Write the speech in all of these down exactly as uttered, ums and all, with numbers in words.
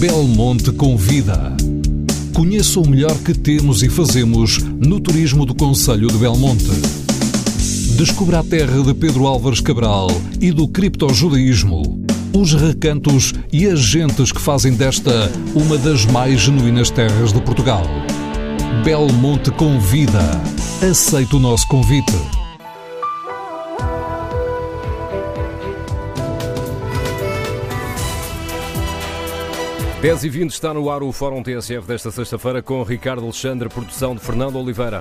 Belmonte convida. Conheça o melhor que temos e fazemos no turismo do concelho de Belmonte. Descubra a terra de Pedro Álvares Cabral e do criptojudaísmo, os recantos e as gentes que fazem desta uma das mais genuínas terras de Portugal. Belmonte convida. Aceite o nosso convite. dez e vinte está no ar o Fórum T S F desta sexta-feira com Ricardo Alexandre, produção de Fernando Oliveira.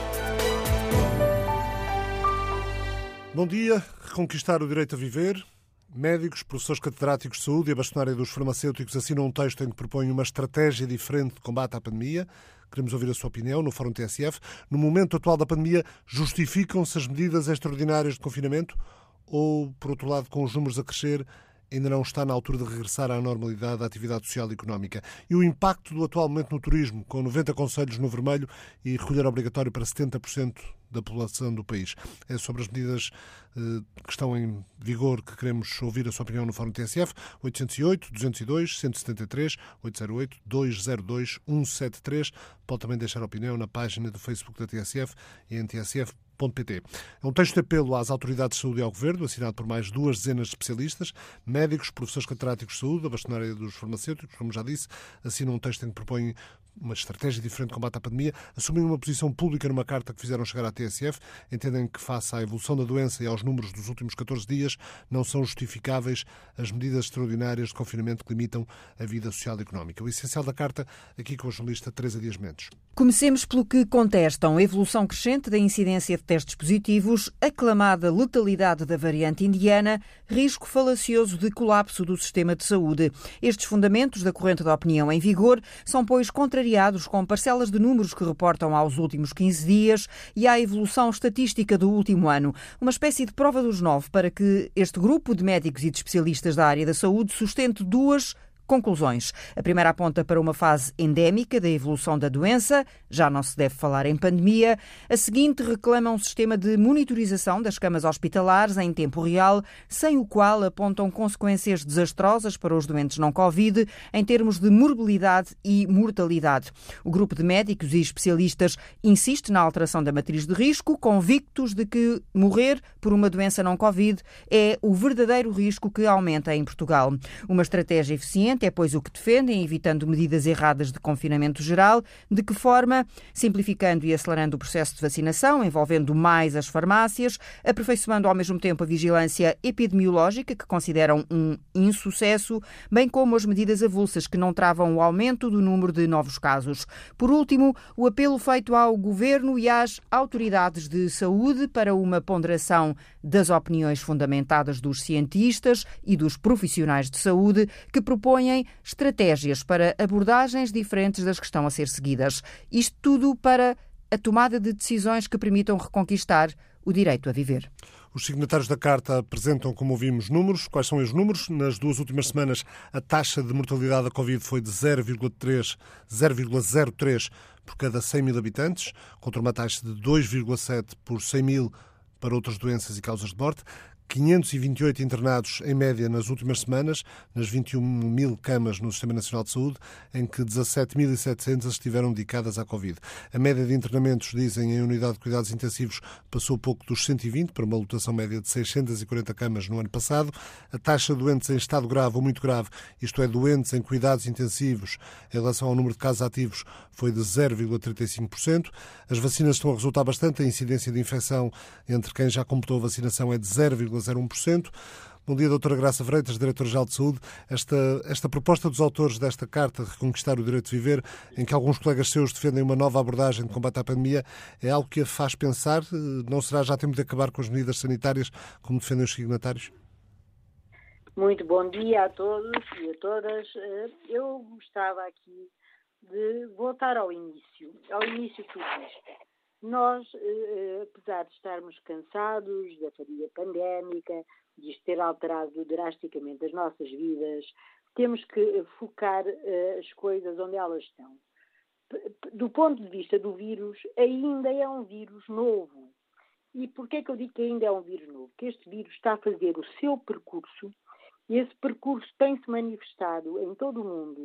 Bom dia. Reconquistar o direito a viver. Médicos, professores catedráticos de saúde e a bastonária dos farmacêuticos assinam um texto em que propõem uma estratégia diferente de combate à pandemia. Queremos ouvir a sua opinião no Fórum T S F. No momento atual da pandemia, justificam-se as medidas extraordinárias de confinamento? Ou, por outro lado, com os números a crescer, ainda não está na altura de regressar à normalidade da atividade social e económica? E o impacto do atual momento no turismo, com noventa concelhos no vermelho e recolher obrigatório para setenta por cento da população do país. É sobre as medidas eh, que estão em vigor que queremos ouvir a sua opinião no Fórum T S F. oito zero oito, duzentos e dois, cento e setenta e três, oito zero oito, dois zero dois, um sete três. Pode também deixar a opinião na página do Facebook da T S F e em T S F ponto pt. É um texto de apelo às autoridades de saúde e ao Governo, assinado por mais duas dezenas de especialistas, médicos, professores catedráticos de saúde, a bastonária dos farmacêuticos, como já disse, assinam um texto em que propõem uma estratégia diferente de combate à pandemia, assumem uma posição pública numa carta que fizeram chegar à T S F, entendem que, face à evolução da doença e aos números dos últimos catorze dias, não são justificáveis as medidas extraordinárias de confinamento que limitam a vida social e económica. O essencial da carta, aqui com a jornalista Teresa Dias Mendes. Comecemos pelo que contestam: a evolução crescente da incidência de testes positivos, aclamada letalidade da variante indiana, risco falacioso de colapso do sistema de saúde. Estes fundamentos da corrente da opinião em vigor são, pois, contrariados com parcelas de números que reportam aos últimos quinze dias e à evolução estatística do último ano. Uma espécie de prova dos nove para que este grupo de médicos e de especialistas da área da saúde sustente duas conclusões. A primeira aponta para uma fase endémica da evolução da doença, já não se deve falar em pandemia. A seguinte reclama um sistema de monitorização das camas hospitalares em tempo real, sem o qual apontam consequências desastrosas para os doentes não Covid em termos de morbilidade e mortalidade. O grupo de médicos e especialistas insiste na alteração da matriz de risco, convictos de que morrer por uma doença não Covid é o verdadeiro risco que aumenta em Portugal. Uma estratégia eficiente é, pois, o que defendem, evitando medidas erradas de confinamento geral. De que forma? Simplificando e acelerando o processo de vacinação, envolvendo mais as farmácias, aperfeiçoando ao mesmo tempo a vigilância epidemiológica, que consideram um insucesso, bem como as medidas avulsas que não travam o aumento do número de novos casos. Por último, o apelo feito ao Governo e às autoridades de saúde para uma ponderação das opiniões fundamentadas dos cientistas e dos profissionais de saúde, que propõem estratégias para abordagens diferentes das que estão a ser seguidas. Isto tudo para a tomada de decisões que permitam reconquistar o direito a viver. Os signatários da carta apresentam, como ouvimos, números. Quais são os números? Nas duas últimas semanas, a taxa de mortalidade da Covid foi de zero vírgula zero três por cada cem mil habitantes, contra uma taxa de dois vírgula sete por cem mil para outras doenças e causas de morte. quinhentos e vinte e oito internados em média nas últimas semanas, nas vinte e um mil camas no Sistema Nacional de Saúde, em que dezassete mil e setecentas estiveram dedicadas à Covid. A média de internamentos, dizem, em unidade de cuidados intensivos passou pouco dos cento e vinte, para uma lotação média de seiscentas e quarenta camas no ano passado. A taxa de doentes em estado grave ou muito grave, isto é, doentes em cuidados intensivos, em relação ao número de casos ativos, foi de zero vírgula trinta e cinco por cento. As vacinas estão a resultar bastante. A incidência de infecção entre quem já completou a vacinação é de zero vírgula zero um por cento. Bom dia, doutora Graça Freitas, Diretora-Geral de Saúde. Esta, esta proposta dos autores desta carta, Reconquistar o Direito de Viver, em que alguns colegas seus defendem uma nova abordagem de combate à pandemia, é algo que a faz pensar? Não será já tempo de acabar com as medidas sanitárias, como defendem os signatários? Muito bom dia a todos e a todas. Eu gostava aqui de voltar ao início, ao início de tudo isto. Nós, apesar de estarmos cansados da fadiga pandémica, de isto ter alterado drasticamente as nossas vidas, temos que focar as coisas onde elas estão. Do ponto de vista do vírus, ainda é um vírus novo. E porquê é que eu digo que ainda é um vírus novo? Porque este vírus está a fazer o seu percurso e esse percurso tem-se manifestado em todo o mundo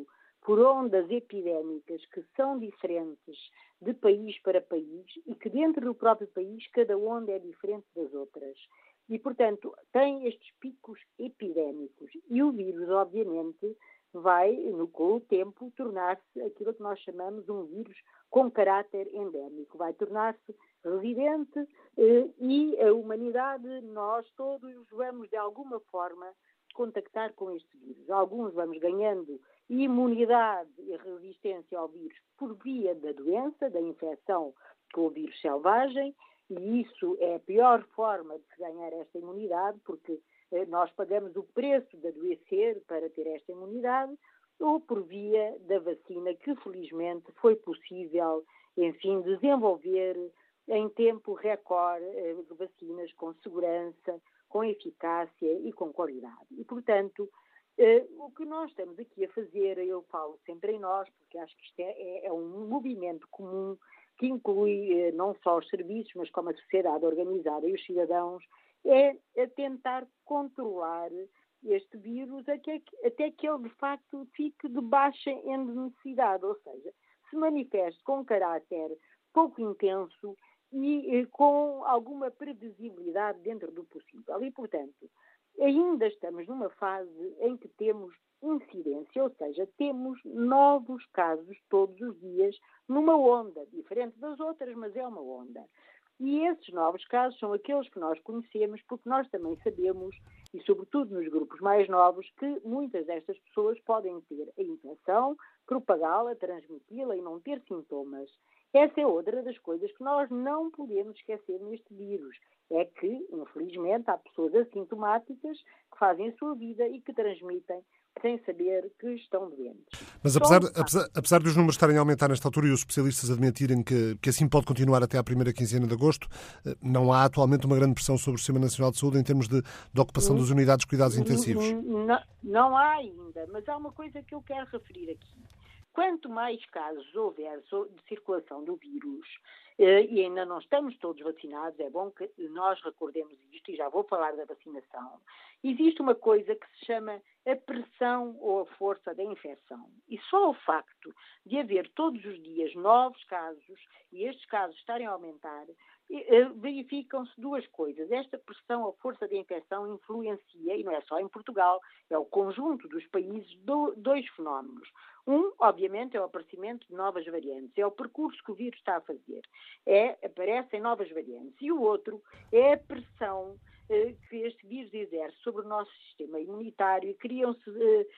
por ondas epidémicas que são diferentes de país para país e que dentro do próprio país cada onda é diferente das outras. E, portanto, tem estes picos epidémicos. E o vírus, obviamente, vai, no, com o tempo, tornar-se aquilo que nós chamamos um vírus com caráter endémico. Vai tornar-se residente eh, e a humanidade, nós todos vamos, de alguma forma, contactar com este vírus. Alguns vamos ganhando imunidade e resistência ao vírus por via da doença, da infecção com o vírus selvagem, e isso é a pior forma de se ganhar esta imunidade, porque eh, nós pagamos o preço de adoecer para ter esta imunidade, ou por via da vacina, que felizmente foi possível, enfim, desenvolver em tempo recorde eh, vacinas com segurança, com eficácia e com qualidade. E, portanto, eh, o que nós estamos aqui a fazer, eu falo sempre em nós, porque acho que isto é, é um movimento comum que inclui eh, não só os serviços, mas como a sociedade organizada e os cidadãos, é a tentar controlar este vírus até que, até que ele, de facto, fique de baixa endemicidade, ou seja, se manifeste com caráter pouco intenso e eh, com alguma previsibilidade dentro do possível. E, portanto, ainda estamos numa fase em que temos incidência, ou seja, temos novos casos todos os dias numa onda, diferente das outras, mas é uma onda. E esses novos casos são aqueles que nós conhecemos, porque nós também sabemos, e sobretudo nos grupos mais novos, que muitas destas pessoas podem ter a infecção, propagá-la, transmiti-la e não ter sintomas. Essa é outra das coisas que nós não podemos esquecer neste vírus. É que, infelizmente, há pessoas assintomáticas que fazem a sua vida e que transmitem sem saber que estão doentes. Mas apesar, apesar, apesar dos números estarem a aumentar nesta altura e os especialistas admitirem que, que assim pode continuar até à primeira quinzena de agosto, não há atualmente uma grande pressão sobre o Sistema Nacional de Saúde em termos de, de ocupação das unidades de cuidados intensivos? Não, não há ainda, mas há uma coisa que eu quero referir aqui. Quanto mais casos houver de circulação do vírus, e ainda não estamos todos vacinados, é bom que nós recordemos isto, e já vou falar da vacinação, existe uma coisa que se chama a pressão ou a força da infecção. E só o facto de haver todos os dias novos casos, e estes casos estarem a aumentar, verificam-se duas coisas. Esta pressão ou força da infecção influencia, e não é só em Portugal, é o conjunto dos países, do, dois fenómenos. Um, obviamente, é o aparecimento de novas variantes, é o percurso que o vírus está a fazer. É, aparecem novas variantes. E o outro é a pressão eh, que este vírus exerce sobre o nosso sistema imunitário, e criam-se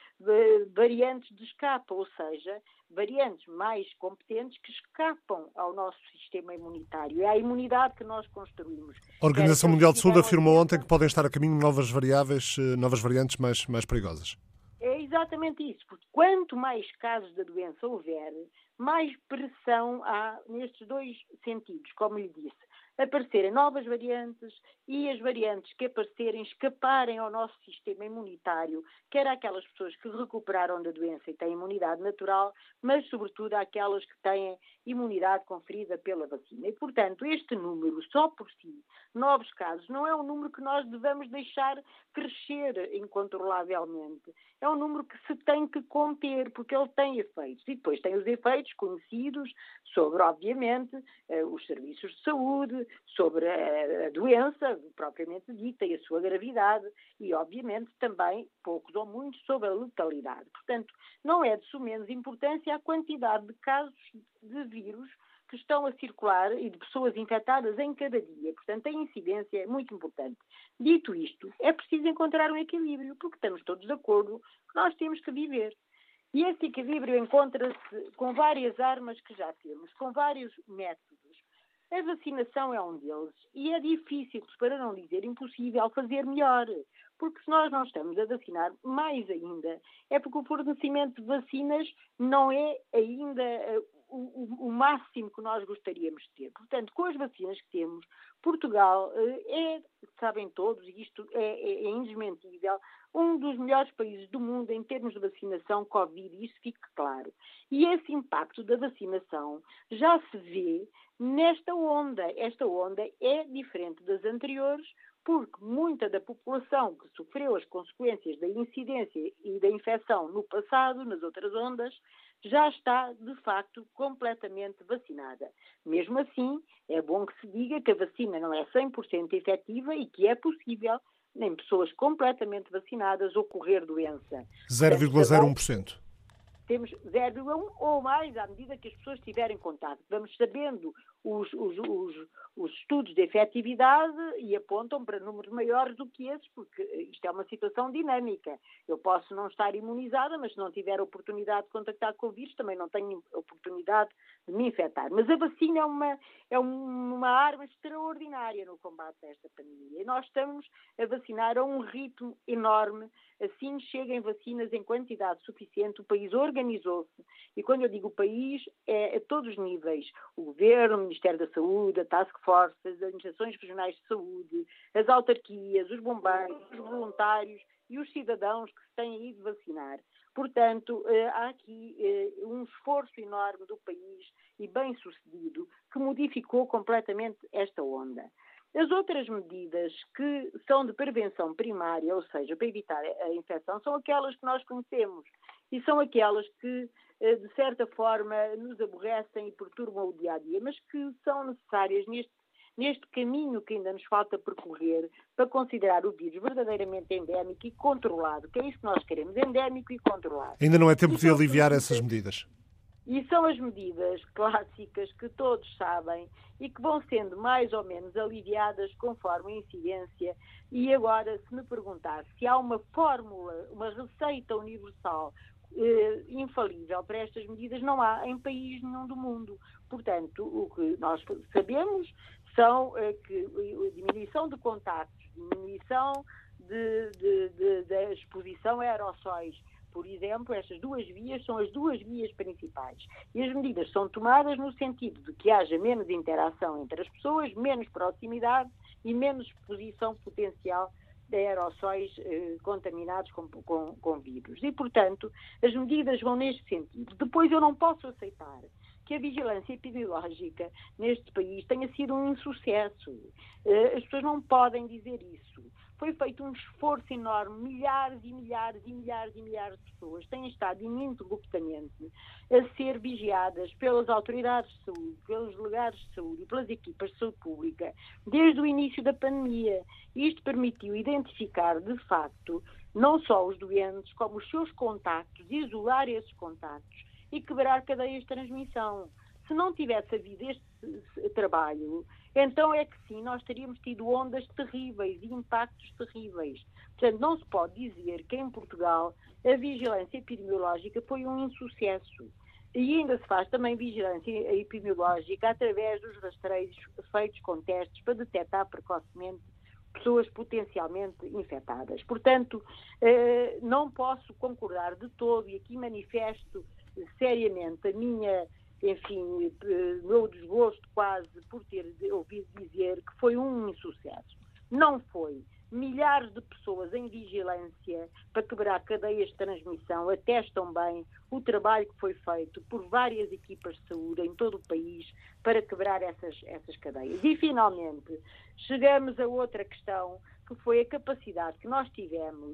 eh, variantes de escape, ou seja, variantes mais competentes que escapam ao nosso sistema imunitário. É a imunidade que nós construímos. A Organização Mundial de Saúde afirmou ontem que podem estar a caminho de novas variáveis, novas variantes mais, mais perigosas. É exatamente isso, porque quanto mais casos da doença houver, mais pressão há nestes dois sentidos, como lhe disse. Aparecerem novas variantes e as variantes que aparecerem escaparem ao nosso sistema imunitário, quer aquelas pessoas que recuperaram da doença e têm imunidade natural, mas sobretudo aquelas que têm imunidade conferida pela vacina. E, portanto, este número, só por si, novos casos, não é um número que nós devemos deixar crescer incontrolavelmente. É um número que se tem que conter, porque ele tem efeitos. E depois tem os efeitos conhecidos sobre, obviamente, os serviços de saúde, sobre a doença propriamente dita e a sua gravidade e, obviamente, também, poucos ou muitos, sobre a letalidade. Portanto, não é de sumenos importância a quantidade de casos de vírus que estão a circular e de pessoas infectadas em cada dia. Portanto, a incidência é muito importante. Dito isto, é preciso encontrar um equilíbrio, porque estamos todos de acordo que nós temos que viver. E esse equilíbrio encontra-se com várias armas que já temos, com vários métodos. A vacinação é um deles e é difícil, para não dizer impossível, fazer melhor. Porque se nós não estamos a vacinar, mais ainda, é porque o fornecimento de vacinas não é ainda uh, o, o máximo que nós gostaríamos de ter. Portanto, com as vacinas que temos, Portugal uh, é, sabem todos, e isto é, é, é indesmentível, um dos melhores países do mundo em termos de vacinação Covid, e isso fique claro. E esse impacto da vacinação já se vê nesta onda. Esta onda é diferente das anteriores, porque muita da população que sofreu as consequências da incidência e da infecção no passado, nas outras ondas, já está, de facto, completamente vacinada. Mesmo assim, é bom que se diga que a vacina não é cem por cento efetiva e que é possível, em pessoas completamente vacinadas, ocorrer doença. zero vírgula zero um por cento. Temos zero vírgula um ou mais à medida que as pessoas tiverem contato. Vamos sabendo os, os, os, os estudos de efetividade e apontam para números maiores do que esses, porque isto é uma situação dinâmica. Eu posso não estar imunizada, mas se não tiver oportunidade de contactar com o vírus, também não tenho oportunidade de me infectar. Mas a vacina é uma, é uma arma extraordinária no combate a esta pandemia. E nós estamos a vacinar a um ritmo enorme. Assim chegam vacinas em quantidade suficiente, o país organizou-se, e quando eu digo o país, é a todos os níveis, o Governo, o Ministério da Saúde, a Task Force, as administrações regionais de saúde, as autarquias, os bombeiros, os voluntários e os cidadãos que se têm ido vacinar. Portanto, há aqui um esforço enorme do país e bem sucedido que modificou completamente esta onda. As outras medidas que são de prevenção primária, ou seja, para evitar a infecção, são aquelas que nós conhecemos e são aquelas que, de certa forma, nos aborrecem e perturbam o dia-a-dia, mas que são necessárias neste, neste caminho que ainda nos falta percorrer para considerar o vírus verdadeiramente endémico e controlado, que é isso que nós queremos, endémico e controlado. Ainda não é tempo de aliviar essas medidas. E são as medidas clássicas que todos sabem e que vão sendo mais ou menos aliviadas conforme a incidência. E agora, se me perguntar se há uma fórmula, uma receita universal eh, infalível para estas medidas, não há em país nenhum do mundo. Portanto, o que nós sabemos são eh, que a diminuição de contactos, diminuição de, de, de, da exposição a aerossóis, por exemplo, estas duas vias são as duas vias principais. E as medidas são tomadas no sentido de que haja menos interação entre as pessoas, menos proximidade e menos exposição potencial de aerossóis eh, contaminados com, com, com vírus. E, portanto, as medidas vão neste sentido. Depois, eu não posso aceitar que a vigilância epidemiológica neste país tenha sido um insucesso. Eh, as pessoas não podem dizer isso. Foi feito um esforço enorme, milhares e milhares e milhares e milhares de pessoas têm estado ininterruptamente a ser vigiadas pelas autoridades de saúde, pelos delegados de saúde e pelas equipas de saúde pública desde o início da pandemia. Isto permitiu identificar, de facto, não só os doentes, como os seus contactos, isolar esses contactos e quebrar cadeias de transmissão. Se não tivesse havido este trabalho, então é que sim, nós teríamos tido ondas terríveis e impactos terríveis. Portanto, não se pode dizer que em Portugal a vigilância epidemiológica foi um insucesso. E ainda se faz também vigilância epidemiológica através dos rastreios feitos com testes para detectar precocemente pessoas potencialmente infectadas. Portanto, não posso concordar de todo, e aqui manifesto seriamente a minha... enfim, meu desgosto quase por ter ouvido dizer que foi um insucesso. Não foi. Milhares de pessoas em vigilância para quebrar cadeias de transmissão atestam bem o trabalho que foi feito por várias equipas de saúde em todo o país para quebrar essas, essas cadeias. E, finalmente, chegamos a outra questão, que foi a capacidade que nós tivemos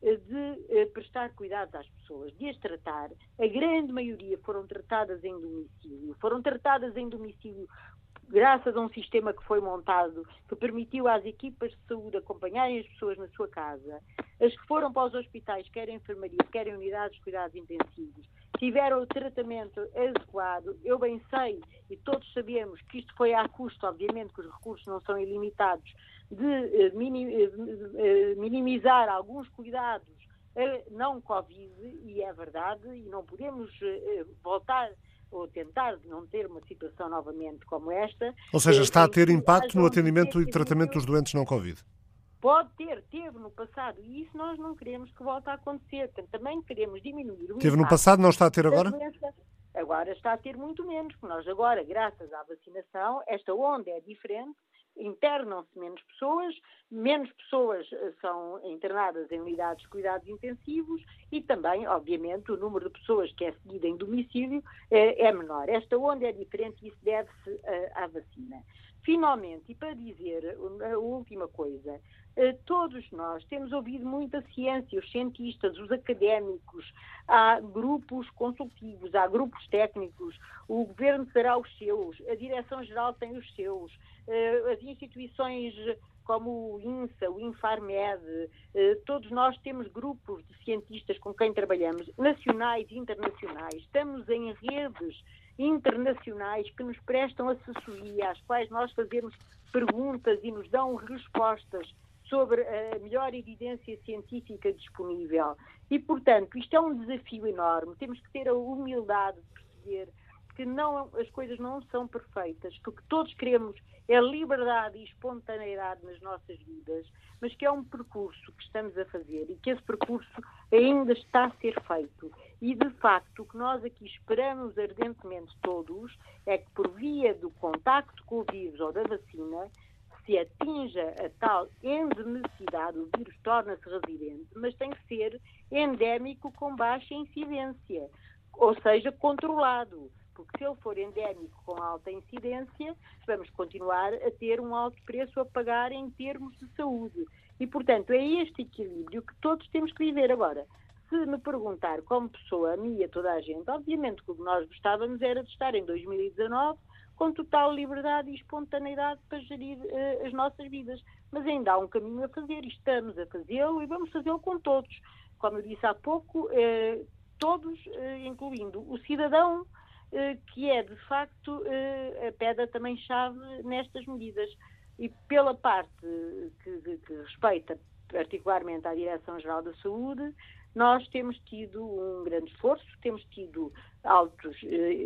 de prestar cuidados às pessoas, de as tratar. A grande maioria foram tratadas em domicílio. Foram tratadas em domicílio graças a um sistema que foi montado, que permitiu às equipas de saúde acompanharem as pessoas na sua casa. As que foram para os hospitais, quer enfermaria, quer unidades de cuidados intensivos, tiveram o tratamento adequado. Eu bem sei, e todos sabemos, que isto foi à custa, obviamente, que os recursos não são ilimitados, de minimizar alguns cuidados não Covid, e é verdade, e não podemos voltar ou tentar não ter uma situação novamente como esta. Ou seja, está a ter impacto no atendimento e tratamento dos doentes não Covid? Pode ter, teve no passado, e isso nós não queremos que volte a acontecer. Portanto, também queremos diminuir o Teve no passado, não está a ter agora? Agora está a ter muito menos, porque nós agora, graças à vacinação, esta onda é diferente, internam-se menos pessoas, menos pessoas são internadas em unidades de cuidados intensivos e também, obviamente, o número de pessoas que é seguido em domicílio é, é menor. Esta onda é diferente e isso deve-se à vacina. Finalmente, e para dizer a última coisa, todos nós temos ouvido muita ciência, os cientistas, os académicos, há grupos consultivos, há grupos técnicos, o Governo terá os seus, a Direção-Geral tem os seus, as instituições como o INSA, o Infarmed, todos nós temos grupos de cientistas com quem trabalhamos, nacionais e internacionais, estamos em redes internacionais que nos prestam assessoria, às quais nós fazemos perguntas e nos dão respostas sobre a melhor evidência científica disponível. E, portanto, isto é um desafio enorme. Temos que ter a humildade de perceber que não, as coisas não são perfeitas, que o que todos queremos é liberdade e espontaneidade nas nossas vidas, mas que é um percurso que estamos a fazer e que esse percurso ainda está a ser feito. E, de facto, o que nós aqui esperamos ardentemente todos é que, por via do contacto com o vírus ou da vacina, se atinja a tal endemicidade, o vírus torna-se residente, mas tem que ser endémico com baixa incidência, ou seja, controlado. Porque se ele for endémico com alta incidência, vamos continuar a ter um alto preço a pagar em termos de saúde. E, portanto, é este equilíbrio que todos temos que viver. Agora, se me perguntar como pessoa, a mim e a toda a gente, obviamente que o que nós gostávamos era de estar em dois mil e dezanove com total liberdade e espontaneidade para gerir uh, as nossas vidas. Mas ainda há um caminho a fazer e estamos a fazê-lo e vamos fazê-lo com todos. Como eu disse há pouco, uh, todos, uh, incluindo o cidadão, que é, de facto, a pedra também chave nestas medidas. E pela parte que, que respeita particularmente à Direção-Geral da Saúde, nós temos tido um grande esforço, temos tido altos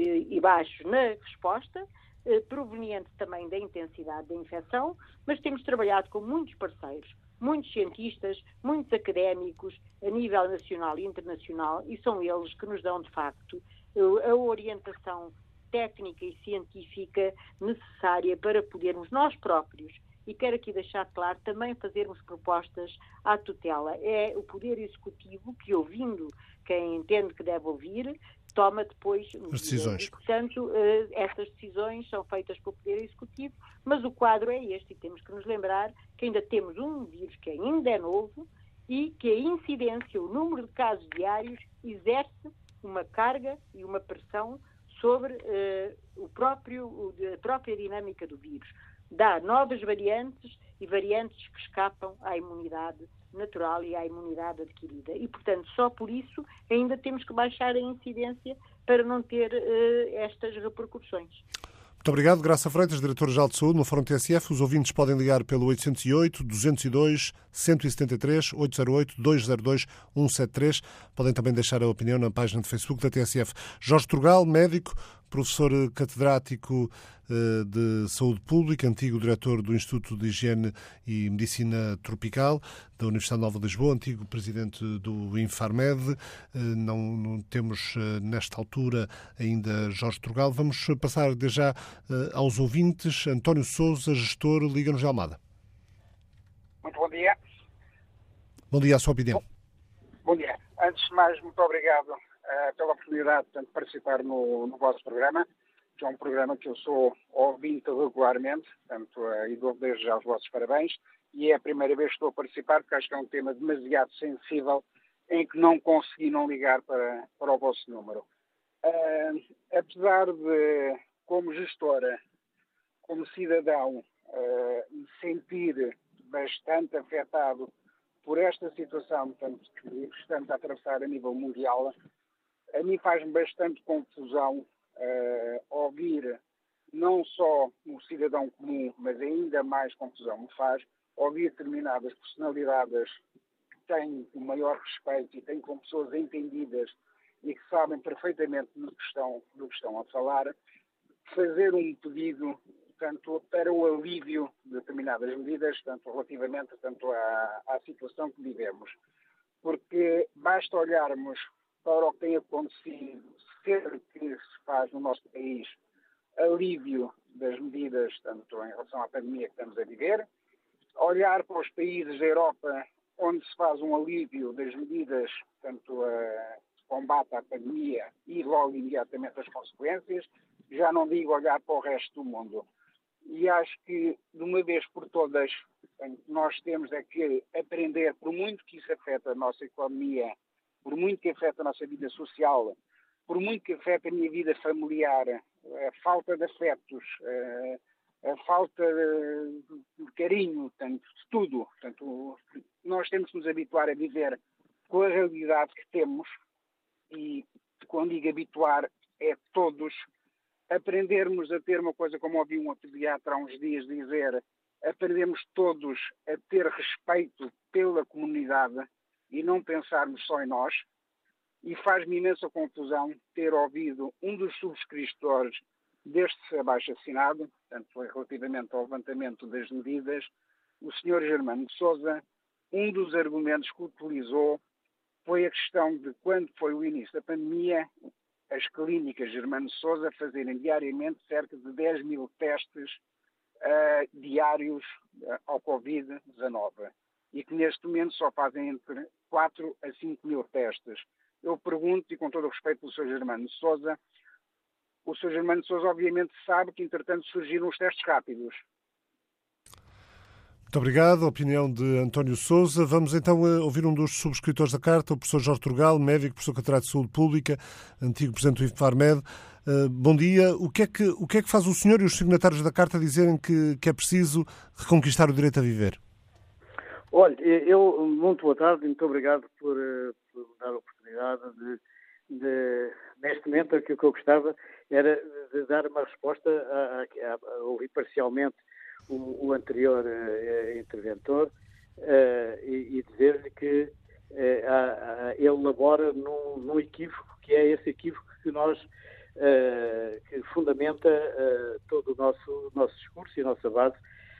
e baixos na resposta, proveniente também da intensidade da infecção, mas temos trabalhado com muitos parceiros, muitos cientistas, muitos académicos, a nível nacional e internacional, e são eles que nos dão, de facto, a orientação técnica e científica necessária para podermos nós próprios, e quero aqui deixar claro, também fazermos propostas à tutela. É o Poder Executivo que, ouvindo quem entende que deve ouvir, toma depois as decisões. E, portanto, essas decisões são feitas pelo Poder Executivo, mas o quadro é este, e temos que nos lembrar que ainda temos um vírus que ainda é novo e que a incidência, o número de casos diários, exerce uma carga e uma pressão sobre uh, o próprio, a própria dinâmica do vírus. Dá novas variantes e variantes que escapam à imunidade natural e à imunidade adquirida. E, portanto, só por isso ainda temos que baixar a incidência para não ter uh, estas repercussões. Muito obrigado. Graça Freitas, Diretor-Geral de Saúde, no Fórum T S F. Os ouvintes podem ligar pelo oitocentos e oito, duzentos e dois, cento e setenta e três, oitocentos e oito, duzentos e dois, cento e setenta e três. Podem também deixar a opinião na página de Facebook da T S F. Jorge Turgal, médico, professor catedrático de Saúde Pública, antigo diretor do Instituto de Higiene e Medicina Tropical da Universidade Nova de Lisboa, antigo presidente do Infarmed. Não, não temos nesta altura ainda Jorge Turgal. Vamos passar desde já aos ouvintes. António Sousa, gestor, Liga-nos de Almada. Muito bom dia. Bom dia, a sua opinião. Bom, bom dia. Antes de mais, muito obrigado uh, pela oportunidade portanto, de participar no, no vosso programa, que é um programa que eu sou ouvinte regularmente, portanto, uh, e dou desde já os vossos parabéns, e é a primeira vez que estou a participar, porque acho que é um tema demasiado sensível, em que não consegui não ligar para, para o vosso número. Uh, apesar de, como gestora, como cidadão, uh, me sentir bastante afetado por esta situação, portanto, que estamos a atravessar a nível mundial, a mim faz-me bastante confusão uh, ouvir não só um cidadão comum, mas ainda mais confusão me faz ouvir determinadas personalidades que têm o maior respeito e têm com pessoas entendidas e que sabem perfeitamente do que estão, do que estão a falar, fazer um pedido tanto para o alívio de determinadas medidas, tanto relativamente tanto à, à situação que vivemos. Porque basta olharmos para o que tem acontecido, sempre que se faz no nosso país, alívio das medidas, tanto em relação à pandemia que estamos a viver, olhar para os países da Europa onde se faz um alívio das medidas, tanto a combate à pandemia e logo imediatamente as consequências, já não digo olhar para o resto do mundo. E acho que, de uma vez por todas, nós temos é que aprender, por muito que isso afeta a nossa economia, por muito que afeta a nossa vida social, por muito que afeta a minha vida familiar, a falta de afetos, a falta de carinho, tanto de tudo. Portanto, nós temos que nos habituar a viver com a realidade que temos e, quando digo habituar, é todos aprendermos a ter uma coisa, como ouvi um pediatra há uns dias dizer, aprendemos todos a ter respeito pela comunidade e não pensarmos só em nós. E faz-me imensa confusão ter ouvido um dos subscritores deste abaixo-assinado, portanto, relativamente ao levantamento das medidas, o senhor Germano de Sousa. Um dos argumentos que utilizou foi a questão de quando foi o início da pandemia, as clínicas Germano de Sousa fazerem diariamente cerca de dez mil testes uh, diários uh, ao covid dezanove e que neste momento só fazem entre quatro a cinco mil testes. Eu pergunto, e com todo o respeito pelo senhor Germano de Sousa, o senhor Germano de Sousa obviamente sabe que entretanto surgiram os testes rápidos. Muito obrigado. A opinião de António Sousa. Vamos então ouvir um dos subscritores da carta, o professor Jorge Turgal, médico, professor catedrático de Saúde Pública, antigo presidente do IFARMED. Uh, bom dia. O que, é que, o que é que faz o senhor e os signatários da carta dizerem que, que é preciso reconquistar o direito a viver? Olha, eu, muito boa tarde e muito obrigado por, por me dar a oportunidade de, de, neste momento, o que eu gostava era de dar uma resposta a, a, a ouvir parcialmente o, o anterior uh, interventor uh, e, e dizer-lhe que uh, a, a, ele labora num, num equívoco, que é esse equívoco que nós uh, que fundamenta uh, todo o nosso, nosso discurso e a nossa base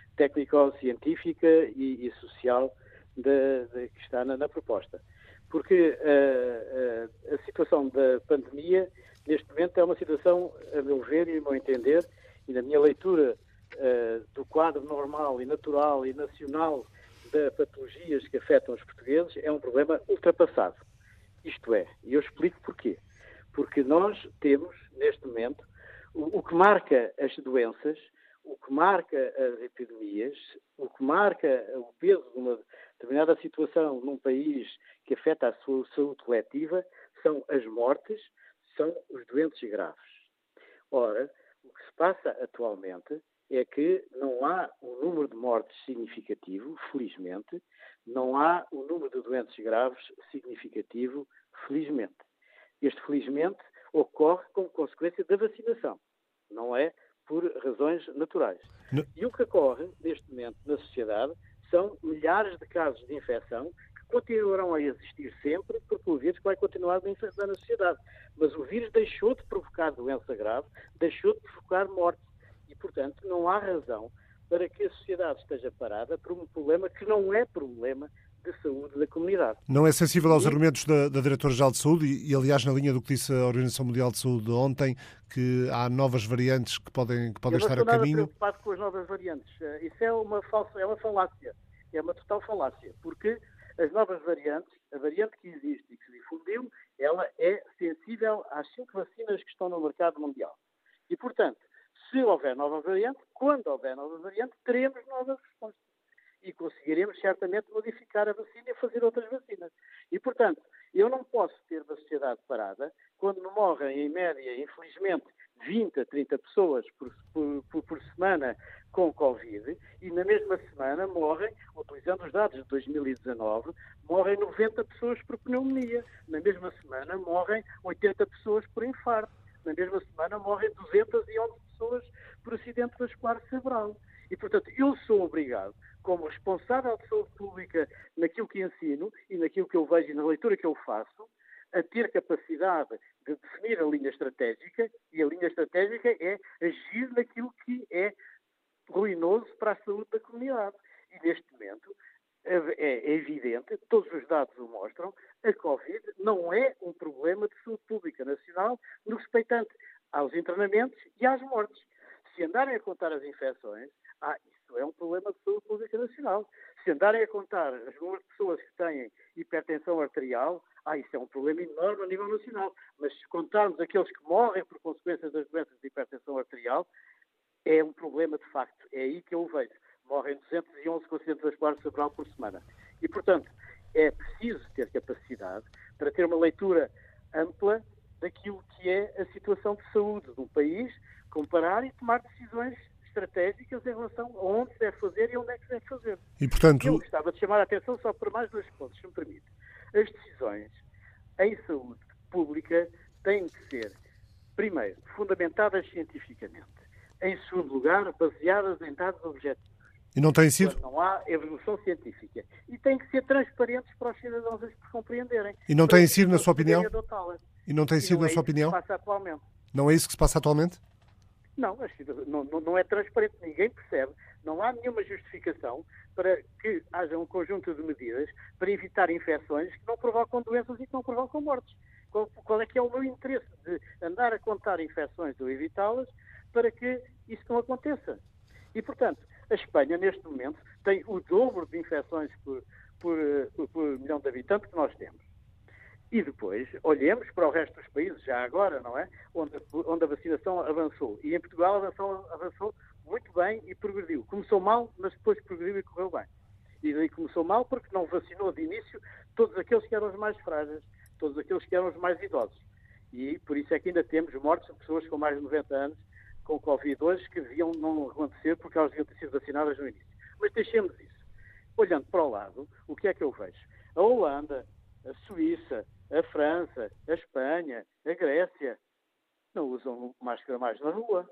técnico-científica e, e social de, de, que está na, na proposta. Porque uh, uh, a situação da pandemia, neste momento, é uma situação, a meu ver e a meu entender, e na minha leitura uh, do quadro normal e natural e nacional de patologias que afetam os portugueses, é um problema ultrapassado. Isto é, e eu explico porquê. Porque nós temos, neste momento, o, o que marca as doenças, o que marca as epidemias, o que marca o peso de uma determinada situação num país que afeta a sua saúde coletiva, são as mortes, são os doentes graves. Ora, o que se passa atualmente é que não há um número de mortes significativo, felizmente, não há um número de doentes graves significativo, felizmente. Este, felizmente, ocorre como consequência da vacinação, não é por razões naturais. Não. E o que ocorre, neste momento, na sociedade, são milhares de casos de infecção que continuarão a existir sempre, porque o vírus vai continuar a infectar na sociedade. Mas o vírus deixou de provocar doença grave, deixou de provocar morte. E, portanto, não há razão para que a sociedade esteja parada por um problema que não é problema de saúde da comunidade. Não é sensível aos e... argumentos da, da Diretora-Geral de Saúde e, e, aliás, na linha do que disse a Organização Mundial de Saúde ontem, que há novas variantes que podem, que podem estar a caminho? Eu não estou nada preocupado com as novas variantes. Isso é uma, falsa, é uma falácia. É uma total falácia. Porque as novas variantes, a variante que existe e que se difundiu, ela é sensível às cinco vacinas que estão no mercado mundial. E, portanto, se houver nova variante, quando houver nova variante, teremos novas respostas. E conseguiremos certamente modificar a vacina e fazer outras vacinas. E, portanto, eu não posso ter uma sociedade parada quando morrem, em média, infelizmente, vinte a trinta pessoas por, por, por semana com Covid e na mesma semana morrem, utilizando os dados de dois mil e dezanove, morrem noventa pessoas por pneumonia. Na mesma semana morrem oitenta pessoas por infarto. Na mesma semana morrem duzentas e onze pessoas por acidente vascular cerebral. E, portanto, eu sou obrigado, como responsável de saúde pública, naquilo que ensino e naquilo que eu vejo e na leitura que eu faço, a ter capacidade de definir a linha estratégica, e a linha estratégica é agir naquilo que é ruinoso para a saúde da comunidade. E, neste momento, é evidente, todos os dados o mostram, a Covid não é um problema de saúde pública nacional no respeitante aos internamentos e às mortes. Se andarem a contar as infecções, ah, isso é um problema de saúde pública nacional. Se andarem a contar as número de pessoas que têm hipertensão arterial, ah, isso é um problema enorme a nível nacional. Mas se contarmos aqueles que morrem por consequências das doenças de hipertensão arterial, é um problema de facto. É aí que eu o vejo. Morrem duzentos e onze com acidente vascular cerebral por semana. E, portanto, é preciso ter capacidade para ter uma leitura ampla daquilo que é a situação de saúde do país, comparar e tomar decisões estratégicas em relação a onde se deve fazer e onde é que se deve fazer. E, portanto... Eu gostava de chamar a atenção só para mais dois pontos, se me permite. As decisões em saúde pública têm que ser, primeiro, fundamentadas cientificamente. Em segundo lugar, baseadas em dados objetivos. E não tem sido? Não há evolução científica. E têm que ser transparentes para os cidadãos as compreenderem. E não tem sido, na sua opinião? E não tem e sido, não na é sua opinião? Isso que se passa atualmente. Não é isso que se passa atualmente? Não, não, não é transparente, ninguém percebe. Não há nenhuma justificação para que haja um conjunto de medidas para evitar infecções que não provocam doenças e que não provocam mortes. Qual, qual é que é o meu interesse de andar a contar infecções ou evitá-las para que isso não aconteça? E, portanto, a Espanha, neste momento, tem o dobro de infecções por, por, por, por milhão de habitantes que nós temos. E depois, olhemos para o resto dos países, já agora, não é? Onde, onde a vacinação avançou. E em Portugal a vacinação avançou muito bem e progrediu. Começou mal, mas depois progrediu e correu bem. E daí começou mal porque não vacinou de início todos aqueles que eram os mais frágeis, todos aqueles que eram os mais idosos. E por isso é que ainda temos mortes de pessoas com mais de noventa anos com Covid hoje que deviam não acontecer porque elas deviam ter sido vacinadas no início. Mas deixemos isso. Olhando para o lado, o que é que eu vejo? A Holanda, a Suíça, a França, a Espanha, a Grécia não usam máscara mais na rua.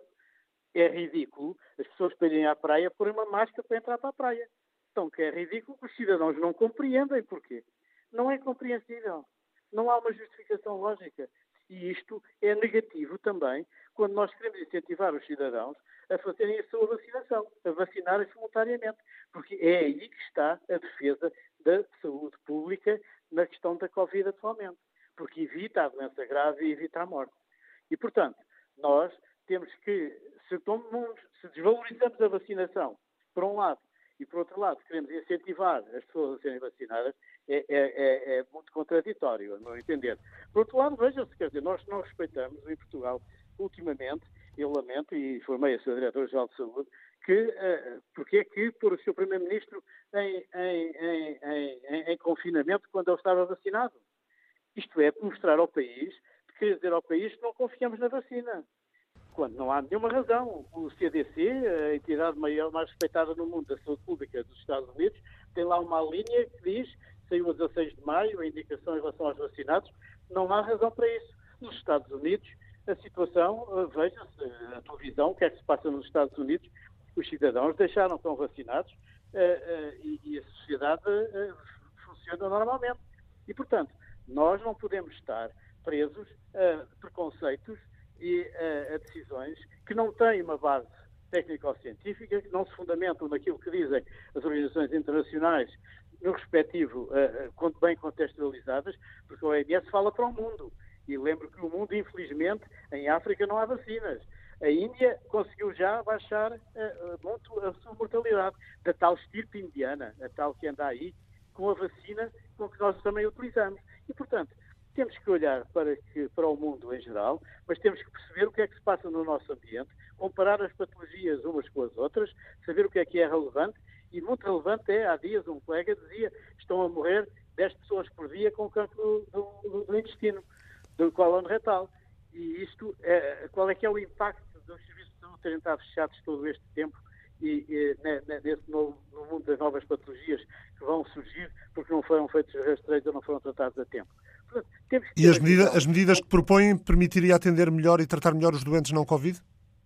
É ridículo as pessoas para irem à praia porem uma máscara para entrar para a praia. Então, que é ridículo que os cidadãos não compreendem porquê. Não é compreensível. Não há uma justificação lógica. E isto é negativo também quando nós queremos incentivar os cidadãos a fazerem a sua vacinação, a vacinarem-se voluntariamente. Porque é aí que está a defesa da saúde pública na questão da Covid atualmente. Porque evita a doença grave e evita a morte. E, portanto, nós temos que, se, tomamos, se desvalorizamos a vacinação, por um lado, e por outro lado, queremos incentivar as pessoas a serem vacinadas, é, é, é, é muito contraditório, a meu entender. Por outro lado, veja-se, quer dizer, nós não respeitamos em Portugal, ultimamente, eu lamento, e informei a sua Diretora-Geral de Saúde, que, uh, porque é que pôr o seu Primeiro-Ministro em, em, em, em, em confinamento quando ele estava vacinado? Isto é, mostrar ao país, quer dizer ao país que não confiamos na vacina. Quando não há nenhuma razão. O C D C, a entidade maior, mais respeitada no mundo da saúde pública dos Estados Unidos, tem lá uma linha que diz, saiu a dezasseis de maio, a indicação em relação aos vacinados, não há razão para isso. Nos Estados Unidos, a situação, veja-se, a televisão, o que é que se passa nos Estados Unidos, os cidadãos deixaram, estão vacinados uh, uh, e, e a sociedade uh, funciona normalmente. E, portanto, nós não podemos estar presos a preconceitos e uh, a decisões que não têm uma base técnico-científica, que não se fundamentam naquilo que dizem as organizações internacionais no respectivo, uh, bem contextualizadas, porque a O M S fala para o mundo. E lembro que o mundo, infelizmente, em África não há vacinas. A Índia conseguiu já baixar uh, muito a sua mortalidade da tal estirpe indiana, a tal que anda aí, com a vacina com que nós também utilizamos. E, portanto, temos que olhar para, que, para o mundo em geral, mas temos que perceber o que é que se passa no nosso ambiente, comparar as patologias umas com as outras, saber o que é que é relevante, e muito relevante é, há dias um colega dizia, estão a morrer dez pessoas por dia com cancro do, do, do intestino, do cólon retal. E isto, é, qual é que é o impacto dos serviços de saúde terem estado fechados todo este tempo e, e nesse novo, no mundo das novas patologias que vão surgir porque não foram feitos rastreios ou não foram tratados a tempo. Portanto, temos que e as, medida, as medidas que propõem permitiria atender melhor e tratar melhor os doentes não Covid?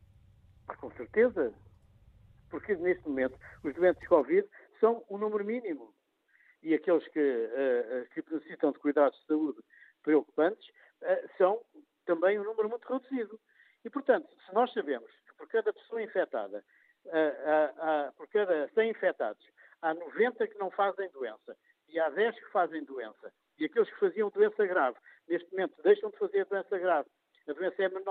Ah, com certeza. Porque neste momento os doentes Covid são um número mínimo. E aqueles que, uh, que necessitam de cuidados de saúde preocupantes uh, são também um número muito reduzido. E, portanto, se nós sabemos que por cada pessoa infectada, uh, uh, uh, por cada cem infectados, há noventa que não fazem doença e há dez que fazem doença, e aqueles que faziam doença grave, neste momento deixam de fazer doença grave, a doença é menor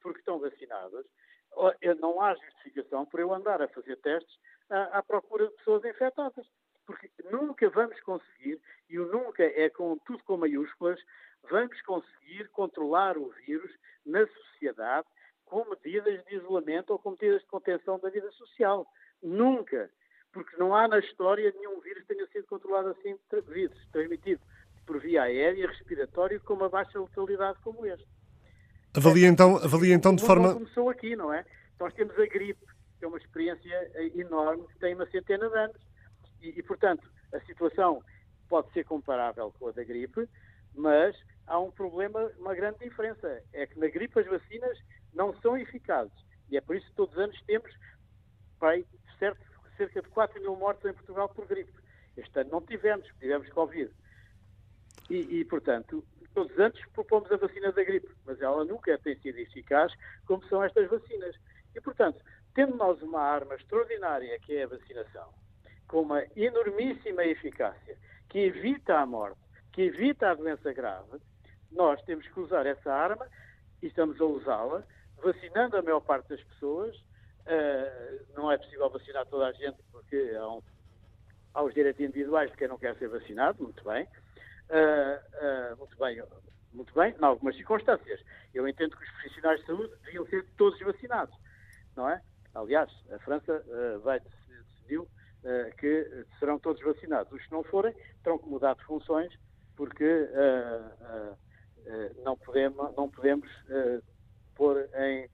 porque estão vacinadas, não há justificação por eu andar a fazer testes à, à procura de pessoas infectadas. Porque nunca vamos conseguir, e o nunca é com tudo com maiúsculas, vamos conseguir controlar o vírus na sociedade com medidas de isolamento ou com medidas de contenção da vida social. Nunca. Porque não há na história nenhum vírus que tenha sido controlado assim, vírus transmitido por via aérea, respiratória, com uma baixa letalidade como este. Avalia então, avalia então de forma... Não começou aqui, não é? Nós temos a gripe, que é uma experiência enorme, que tem uma centena de anos. E, e, portanto, a situação pode ser comparável com a da gripe, mas há um problema, uma grande diferença. É que na gripe as vacinas não são eficazes. E é por isso que todos os anos temos, pai, certo, cerca de quatro mil mortes em Portugal por gripe. Este ano não tivemos, tivemos Covid. E, e, portanto, todos os anos propomos a vacina da gripe, mas ela nunca tem sido eficaz como são estas vacinas. E, portanto, tendo nós uma arma extraordinária que é a vacinação, com uma enormíssima eficácia, que evita a morte, que evita a doença grave, nós temos que usar essa arma, e estamos a usá-la, vacinando a maior parte das pessoas. Uh, não é possível vacinar toda a gente, porque há, um, há os direitos individuais de quem não quer ser vacinado, muito bem. Uh, uh, muito bem, muito bem, em algumas circunstâncias. Eu entendo que os profissionais de saúde deviam ser todos vacinados, não é? Aliás, a França uh, vai decidiu uh, que serão todos vacinados. Os que não forem terão que mudar de funções, porque uh, uh, uh, não podemos, não podemos uh, pôr em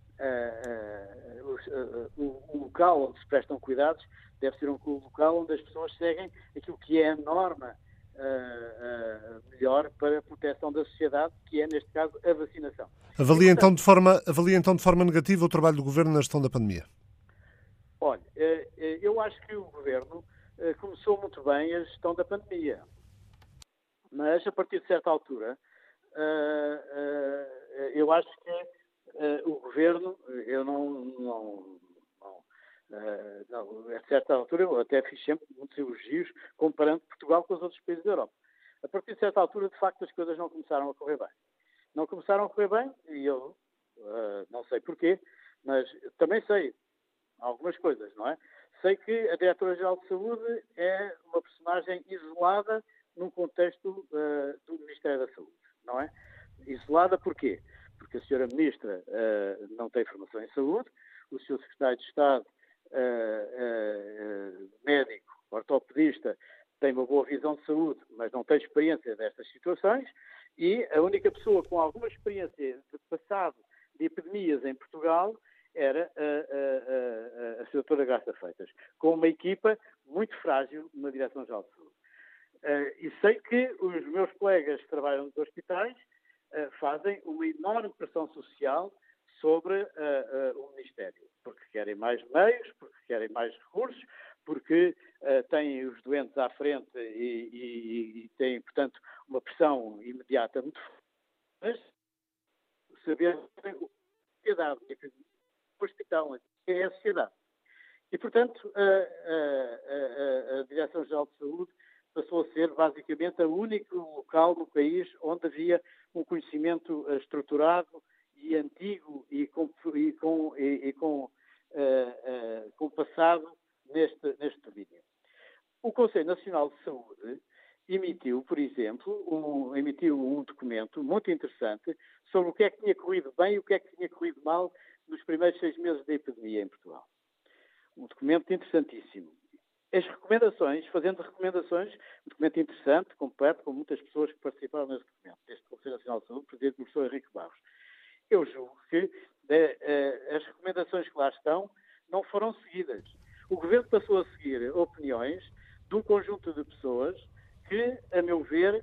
uh, uh, uh, uh, um local onde se prestam cuidados deve ser um local onde as pessoas seguem aquilo que é a norma Uh, uh, melhor para a proteção da sociedade, que é, neste caso, a vacinação. Avalia, e, portanto, então de forma, avalia então de forma negativa o trabalho do Governo na gestão da pandemia? Olha, uh, eu acho que o Governo uh, começou muito bem a gestão da pandemia, mas a partir de certa altura uh, uh, eu acho que uh, o Governo, eu não, não Uh, não, a certa altura eu até fiz sempre muitos elogios comparando Portugal com os outros países da Europa. A partir de certa altura, de facto, as coisas não começaram a correr bem. Não começaram a correr bem e eu uh, não sei porquê, mas também sei algumas coisas, não é? Sei que a Diretora-Geral de Saúde é uma personagem isolada num contexto uh, do Ministério da Saúde, não é? Isolada porquê? Porque a senhora Ministra uh, não tem formação em saúde, o senhor Secretário de Estado Uh, uh, uh, médico, ortopedista, tem uma boa visão de saúde, mas não tem experiência destas situações, e a única pessoa com alguma experiência de passado de epidemias em Portugal era a, a, a, a doutora Graça Freitas, com uma equipa muito frágil na Direção-Geral de Saúde. Uh, e sei que os meus colegas que trabalham nos hospitais uh, fazem uma enorme pressão social sobre uh, uh, o Ministério, porque querem mais meios, porque querem mais recursos, porque uh, têm os doentes à frente e, e, e têm, portanto, uma pressão imediata muito forte. Mas saber o que é a sociedade, o hospital, é a sociedade. E, portanto, a, a, a, a Direção-Geral de Saúde passou a ser, basicamente, o único local no país onde havia um conhecimento estruturado e antigo e com, e com, e, e com, uh, uh, com passado neste, neste domínio. O Conselho Nacional de Saúde emitiu, por exemplo, um, emitiu um documento muito interessante sobre o que é que tinha corrido bem e o que é que tinha corrido mal nos primeiros seis meses da epidemia em Portugal. Um documento interessantíssimo. As recomendações, fazendo recomendações, um documento interessante, completo, com muitas pessoas que participaram nesse documento, deste Conselho Nacional de Saúde, presidente do professor Henrique Barros. Eu julgo que de, uh, as recomendações que lá estão não foram seguidas. O Governo passou a seguir opiniões de um conjunto de pessoas que, a meu ver,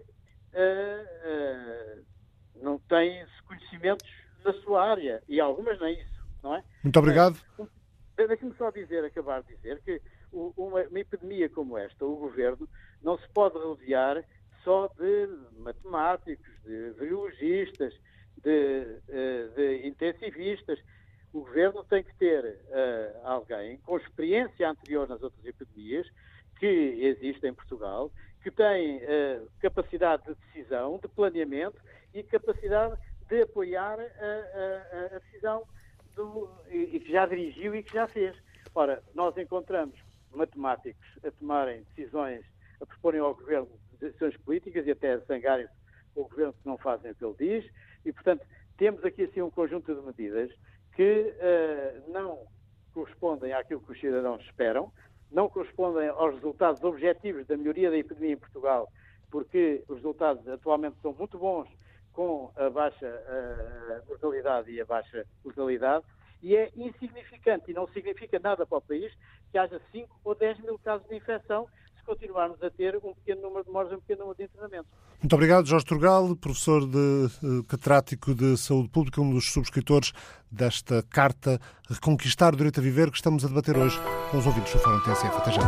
uh, uh, não têm conhecimentos na sua área. E algumas nem isso, não é? Muito obrigado. Mas, um, deixe-me só dizer, acabar de dizer, que uma, uma epidemia como esta, o Governo não se pode rodear só de matemáticos, de biologistas, De, de intensivistas. O Governo tem que ter uh, alguém com experiência anterior nas outras epidemias que existem em Portugal, que tem uh, capacidade de decisão, de planeamento e capacidade de apoiar a, a, a decisão do, e, e que já dirigiu e que já fez. Ora, nós encontramos matemáticos a tomarem decisões, a proporem ao Governo decisões políticas e até a zangarem-se com o Governo que não fazem o que ele diz, e, portanto, temos aqui assim um conjunto de medidas que uh, não correspondem àquilo que os cidadãos esperam, não correspondem aos resultados objetivos da melhoria da epidemia em Portugal, porque os resultados atualmente são muito bons com a baixa uh, mortalidade e a baixa mortalidade, e é insignificante e não significa nada para o país que haja cinco ou dez mil casos de infecção se continuarmos a ter um pequeno número de mortes e um pequeno número de internamentos. Muito obrigado, Jorge Turgal, professor de uh, catedrático de Saúde Pública, um dos subscritores desta carta Reconquistar o Direito a Viver que estamos a debater hoje com os ouvintes do Fórum T S F. Até já.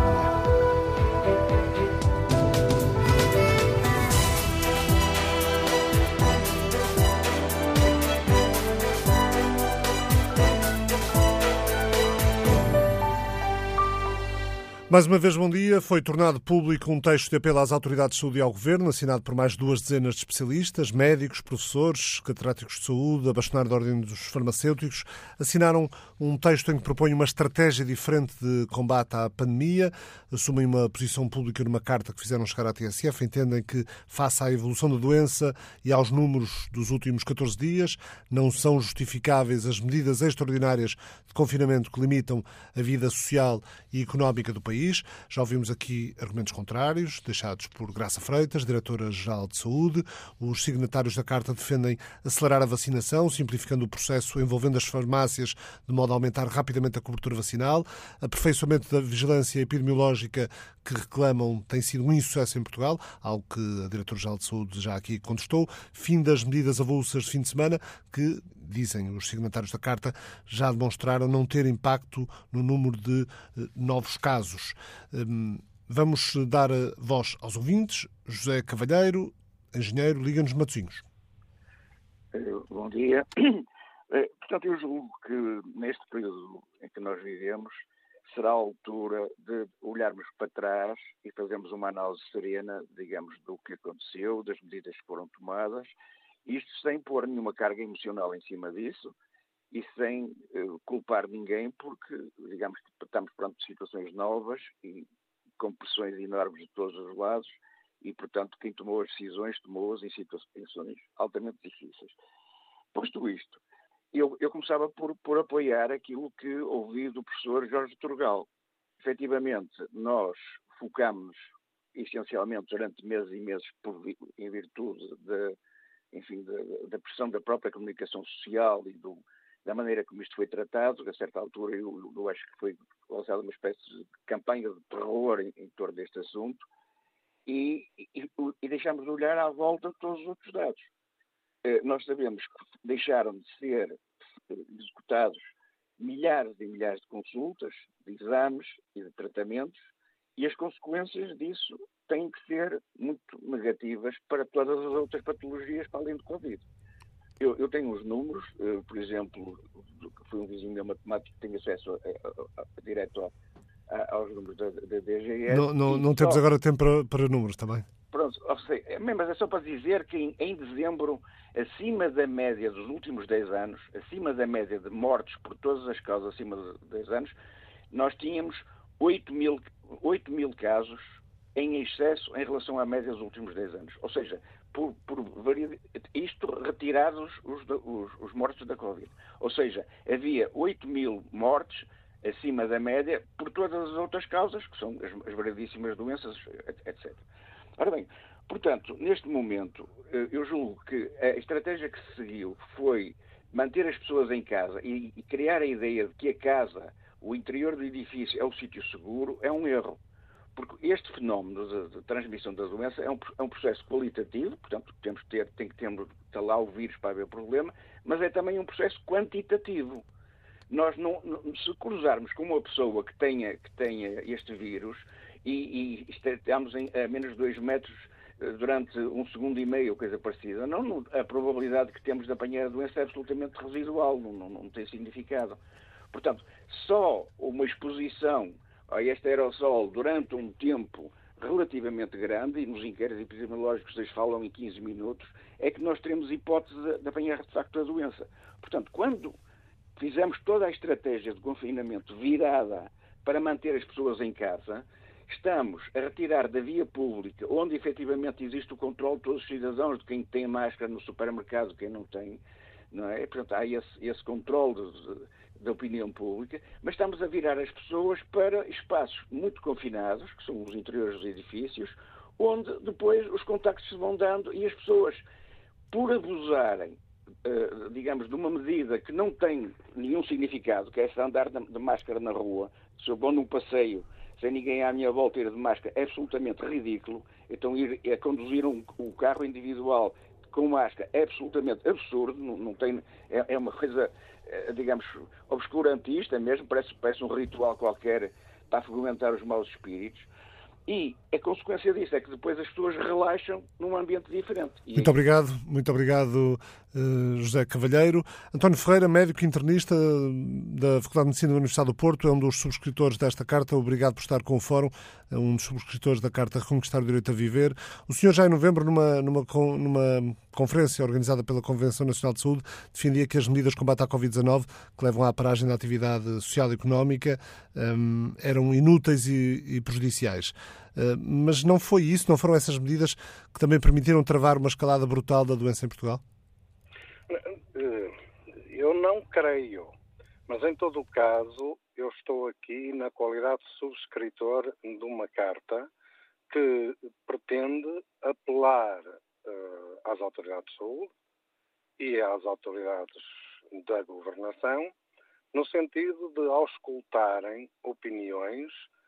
Mais uma vez, bom dia. Foi tornado público um texto de apelo às autoridades de saúde e ao Governo, assinado por mais de duas dezenas de especialistas, médicos, professores, catedráticos de saúde, a bastonário da Ordem dos Farmacêuticos. Assinaram um texto em que propõem uma estratégia diferente de combate à pandemia, assumem uma posição pública numa carta que fizeram chegar à T S F, entendem que, face à evolução da doença e aos números dos últimos catorze dias, não são justificáveis as medidas extraordinárias de confinamento que limitam a vida social e económica do país. Já ouvimos aqui argumentos contrários, deixados por Graça Freitas, Diretora-Geral de Saúde. Os signatários da Carta defendem acelerar a vacinação, simplificando o processo envolvendo as farmácias, de modo a aumentar rapidamente a cobertura vacinal. Aperfeiçoamento da vigilância epidemiológica que reclamam tem sido um insucesso em Portugal, algo que a Diretora-Geral de Saúde já aqui contestou. Fim das medidas avulsas de fim de semana, que, dizem os signatários da Carta, já demonstraram não ter impacto no número de eh, novos casos. Um, vamos dar a voz aos ouvintes. José Cavalheiro, engenheiro, Liga-nos Matosinhos. Bom dia. Portanto, eu julgo que neste período em que nós vivemos será a altura de olharmos para trás e fazermos uma análise serena, digamos, do que aconteceu, das medidas que foram tomadas, isto sem pôr nenhuma carga emocional em cima disso e sem uh, culpar ninguém, porque, digamos, que estamos perante situações novas e com pressões enormes de todos os lados e, portanto, quem tomou as decisões tomou-as em situações altamente difíceis. Posto isto, eu, eu começava por, por apoiar aquilo que ouvi do professor Jorge Turgal. Efetivamente, nós focámos essencialmente durante meses e meses por, em virtude de enfim, da, da pressão da própria comunicação social e do, da maneira como isto foi tratado. A certa altura eu, eu acho que foi lançada uma espécie de campanha de terror em, em torno deste assunto e, e, e deixámos de olhar à volta de todos os outros dados. Eh, nós sabemos que deixaram de ser executados milhares e milhares de consultas, de exames e de tratamentos, e as consequências disso têm que ser muito negativas para todas as outras patologias para além do Covid. Eu, eu tenho os números, uh, por exemplo, que foi um vizinho meu matemático que tem acesso a, a, a, a, direto a, a, aos números da, da D G S. Não, não, não temos só, agora tempo para, para números também. Pronto, ou seja, mas é só para dizer que em, em dezembro, acima da média dos últimos dez anos, acima da média de mortes por todas as causas acima de dez anos, nós tínhamos oito mil casos em excesso em relação à média dos últimos dez anos. Ou seja, por, por isto retirados os, os, os mortos da Covid. Ou seja, havia oito mil mortes acima da média por todas as outras causas, que são as, as variedíssimas doenças, etcétera. Ora bem, portanto, neste momento, eu julgo que a estratégia que se seguiu foi manter as pessoas em casa e, e criar a ideia de que a casa, o interior do edifício é o sítio seguro, é um erro. Porque este fenómeno de, de transmissão da doença é um, é um processo qualitativo, portanto, temos que ter, tem que ter está lá o vírus para haver problema, mas é também um processo quantitativo. Nós, não, não, se cruzarmos com uma pessoa que tenha, que tenha este vírus e, e estamos em, a menos de dois metros durante um segundo e meio, ou coisa parecida, não, não, a probabilidade que temos de apanhar a doença é absolutamente residual, não, não, não tem significado. Portanto, só uma exposição a este aerossol durante um tempo relativamente grande, e nos inquéritos epidemiológicos eles falam em quinze minutos, é que nós teremos hipótese de, de apanhar de facto a doença. Portanto, quando fizemos toda a estratégia de confinamento virada para manter as pessoas em casa, estamos a retirar da via pública, onde efetivamente existe o controle de todos os cidadãos, de quem tem máscara no supermercado, quem não tem, não é? Portanto, há esse, esse controle da opinião pública, mas estamos a virar as pessoas para espaços muito confinados, que são os interiores dos edifícios, onde depois os contactos se vão dando e as pessoas, por abusarem, Uh, digamos, de uma medida que não tem nenhum significado, que é essa andar de, de máscara na rua, se eu vou num passeio sem ninguém à minha volta ir de máscara, é absolutamente ridículo. Então ir a conduzir um, um carro individual com máscara é absolutamente absurdo, não, não tem, é, é uma coisa, é, digamos, obscurantista mesmo, parece, parece um ritual qualquer para fomentar os maus espíritos. E a consequência disso é que depois as pessoas relaxam num ambiente diferente. E muito obrigado, muito obrigado, uh, José Cavalheiro. António Ferreira, médico internista da Faculdade de Medicina da Universidade do Porto, é um dos subscritores desta carta. Obrigado por estar com o Fórum, é um dos subscritores da Carta Reconquistar o Direito a Viver. O senhor já em novembro, numa, numa, numa conferência organizada pela Convenção Nacional de Saúde, defendia que as medidas de combate à covid dezanove, que levam à paragem da atividade social e económica, um, eram inúteis e, e prejudiciais. Uh, mas não foi isso, não foram essas medidas que também permitiram travar uma escalada brutal da doença em Portugal? Eu não creio, mas em todo o caso eu estou aqui na qualidade de subscritor de uma carta que pretende apelar uh, às autoridades de saúde e às autoridades da governação no sentido de auscultarem opiniões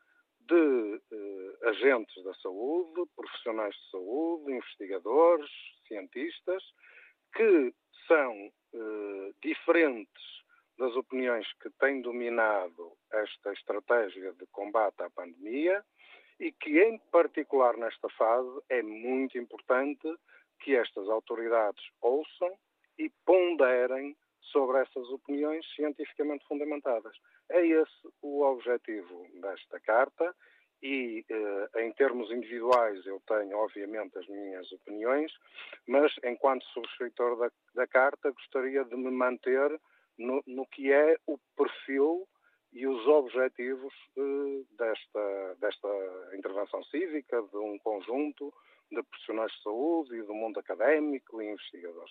de eh, agentes da saúde, profissionais de saúde, investigadores, cientistas, que são eh, diferentes das opiniões que têm dominado esta estratégia de combate à pandemia e que, em particular nesta fase, é muito importante que estas autoridades ouçam e ponderem sobre essas opiniões cientificamente fundamentadas. É esse o objetivo desta carta e, eh, em termos individuais, eu tenho, obviamente, as minhas opiniões, mas, enquanto subscritor da, da carta, gostaria de me manter no, no que é o perfil e os objetivos eh, desta, desta intervenção cívica, de um conjunto de profissionais de saúde e do mundo académico e investigadores.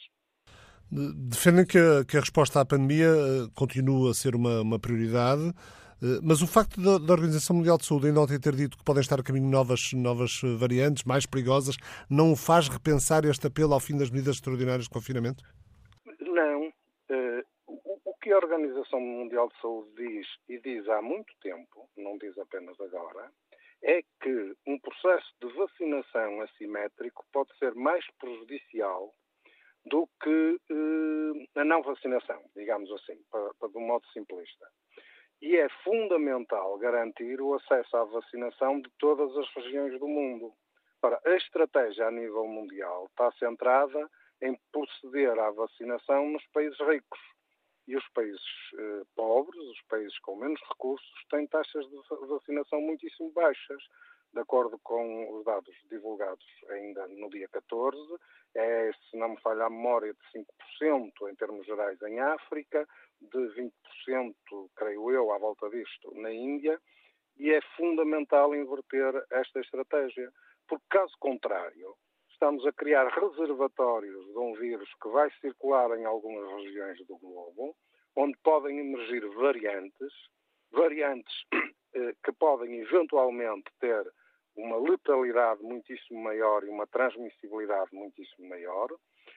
Defendem que a, que a resposta à pandemia continua a ser uma, uma prioridade, mas o facto da, da Organização Mundial de Saúde ainda ontem ter dito que podem estar a caminho novas, novas variantes, mais perigosas, não o faz repensar este apelo ao fim das medidas extraordinárias de confinamento? Não. Uh, o, o que a Organização Mundial de Saúde diz, e diz há muito tempo, não diz apenas agora, é que um processo de vacinação assimétrico pode ser mais prejudicial do que eh, a não vacinação, digamos assim, para, para, de um modo simplista. E é fundamental garantir o acesso à vacinação de todas as regiões do mundo. Ora, a estratégia a nível mundial está centrada em proceder à vacinação nos países ricos. E os países eh, pobres, os países com menos recursos, têm taxas de vacinação muitíssimo baixas. De acordo com os dados divulgados ainda no dia catorze, é, se não me falha a memória, de cinco por cento em termos gerais em África, de vinte por cento, creio eu, à volta disto, na Índia, e é fundamental inverter esta estratégia, porque caso contrário, estamos a criar reservatórios de um vírus que vai circular em algumas regiões do globo, onde podem emergir variantes, variantes eh, que podem eventualmente ter uma letalidade muitíssimo maior e uma transmissibilidade muitíssimo maior,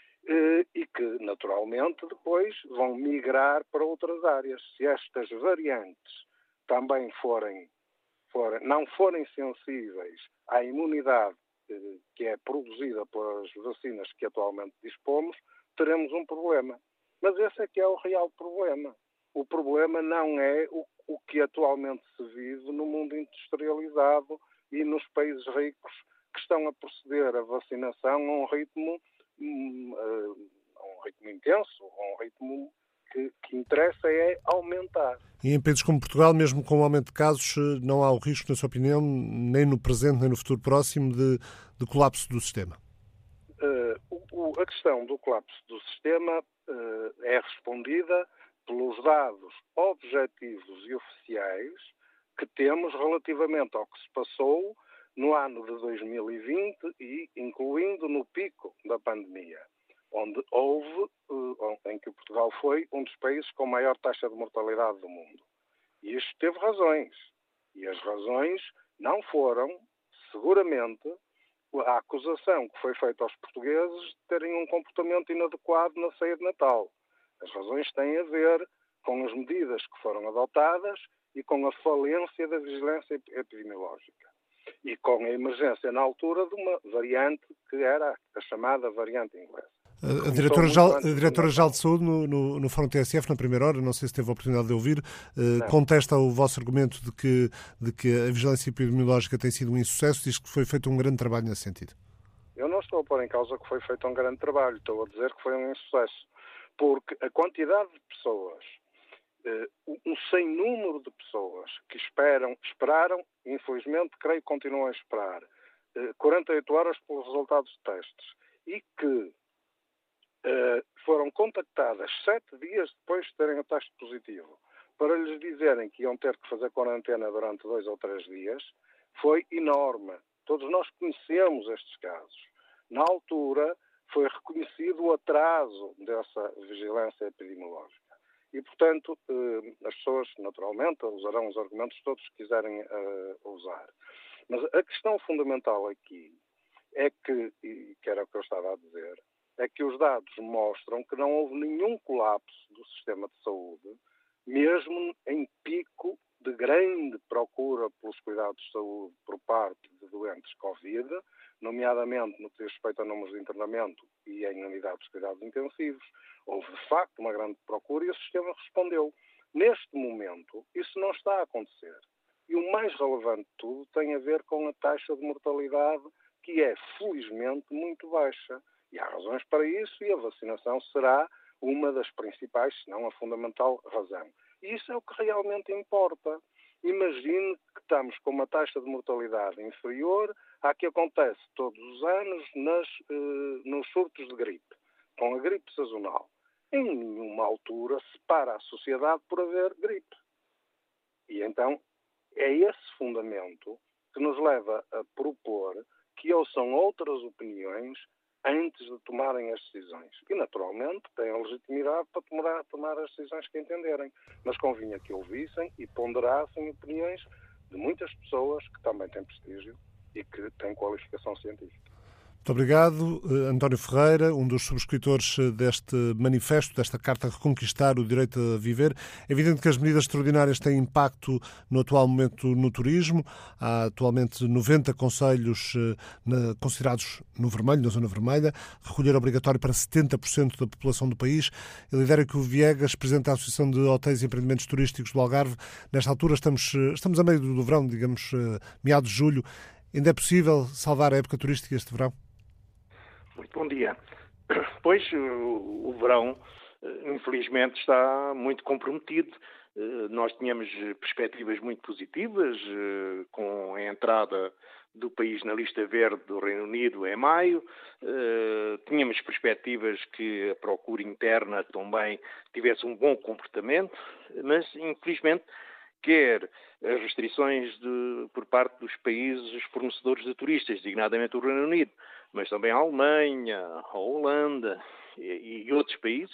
eh, e que, naturalmente, depois vão migrar para outras áreas. Se estas variantes também forem, forem não forem sensíveis à imunidade eh, que é produzida pelas vacinas que atualmente dispomos, teremos um problema. Mas esse é que é o real problema. O problema não é o, o que atualmente se vive no mundo industrializado e nos países ricos que estão a proceder à vacinação a um ritmo, um, a um ritmo intenso, a um ritmo que, que interessa é aumentar. E em países como Portugal, mesmo com o aumento de casos, não há o risco, na sua opinião, nem no presente nem no futuro próximo, de, de colapso do sistema? Uh, o, o, a questão do colapso do sistema uh, é respondida pelos dados objetivos e oficiais que temos relativamente ao que se passou no ano de dois mil e vinte e incluindo no pico da pandemia, onde houve, uh, em que Portugal foi um dos países com maior taxa de mortalidade do mundo. E isto teve razões. E as razões não foram, seguramente, a acusação que foi feita aos portugueses de terem um comportamento inadequado na ceia de Natal. As razões têm a ver com as medidas que foram adotadas e com a falência da vigilância epidemiológica. E com a emergência na altura de uma variante que era a chamada variante inglesa. A Diretora-Geral Diretora de Saúde, no, no, no Fórum T S F, na primeira hora, não sei se teve a oportunidade de ouvir, eh, contesta o vosso argumento de que, de que a vigilância epidemiológica tem sido um insucesso, diz que foi feito um grande trabalho nesse sentido. Eu não estou a pôr em causa que foi feito um grande trabalho, estou a dizer que foi um insucesso, porque a quantidade de pessoas, eh, um sem número de pessoas que esperam, esperaram, infelizmente, creio que continuam a esperar, eh, quarenta e oito horas pelos resultados de testes, e que Uh, foram contactadas sete dias depois de terem o teste positivo para lhes dizerem que iam ter que fazer quarentena durante dois ou três dias, foi enorme. Todos nós conhecemos estes casos. Na altura, foi reconhecido o atraso dessa vigilância epidemiológica. E, portanto, uh, as pessoas, naturalmente, usarão os argumentos todos que quiserem uh, usar. Mas a questão fundamental aqui é que, e que era o que eu estava a dizer, é que os dados mostram que não houve nenhum colapso do sistema de saúde, mesmo em pico de grande procura pelos cuidados de saúde por parte de doentes Covid, nomeadamente no que diz respeito a números de internamento e em unidades de cuidados intensivos. Houve, de facto, uma grande procura e o sistema respondeu. Neste momento, isso não está a acontecer. E o mais relevante de tudo tem a ver com a taxa de mortalidade, que é, felizmente, muito baixa. E há razões para isso e a vacinação será uma das principais, se não a fundamental razão. E isso é o que realmente importa. Imagine que estamos com uma taxa de mortalidade inferior à que acontece todos os anos nas, eh, nos surtos de gripe, com a gripe sazonal. Em nenhuma altura se para a sociedade por haver gripe. E então é esse fundamento que nos leva a propor que ouçam outras opiniões antes de tomarem as decisões. E, naturalmente, têm a legitimidade para tomar, tomar as decisões que entenderem. Mas convinha que ouvissem e ponderassem opiniões de muitas pessoas que também têm prestígio e que têm qualificação científica. Muito obrigado. António Ferreira, um dos subscritores deste manifesto, desta carta Reconquistar o Direito a Viver. É evidente que as medidas extraordinárias têm impacto no atual momento no turismo. Há atualmente noventa concelhos considerados no vermelho, na zona vermelha, recolher obrigatório para setenta por cento da população do país. Ilidério Viegas, presidente da Associação de Hotéis e Empreendimentos Turísticos do Algarve. Nesta altura estamos, estamos a meio do verão, digamos, meados de julho. Ainda é possível salvar a época turística este verão? Muito bom dia. Pois, o, o verão, infelizmente, está muito comprometido. Nós tínhamos perspectivas muito positivas, com a entrada do país na lista verde do Reino Unido em maio. Tínhamos perspectivas que a procura interna também tivesse um bom comportamento, mas, infelizmente, quer as restrições de, por parte dos países fornecedores de turistas, designadamente o Reino Unido, mas também a Alemanha, a Holanda e, e outros países,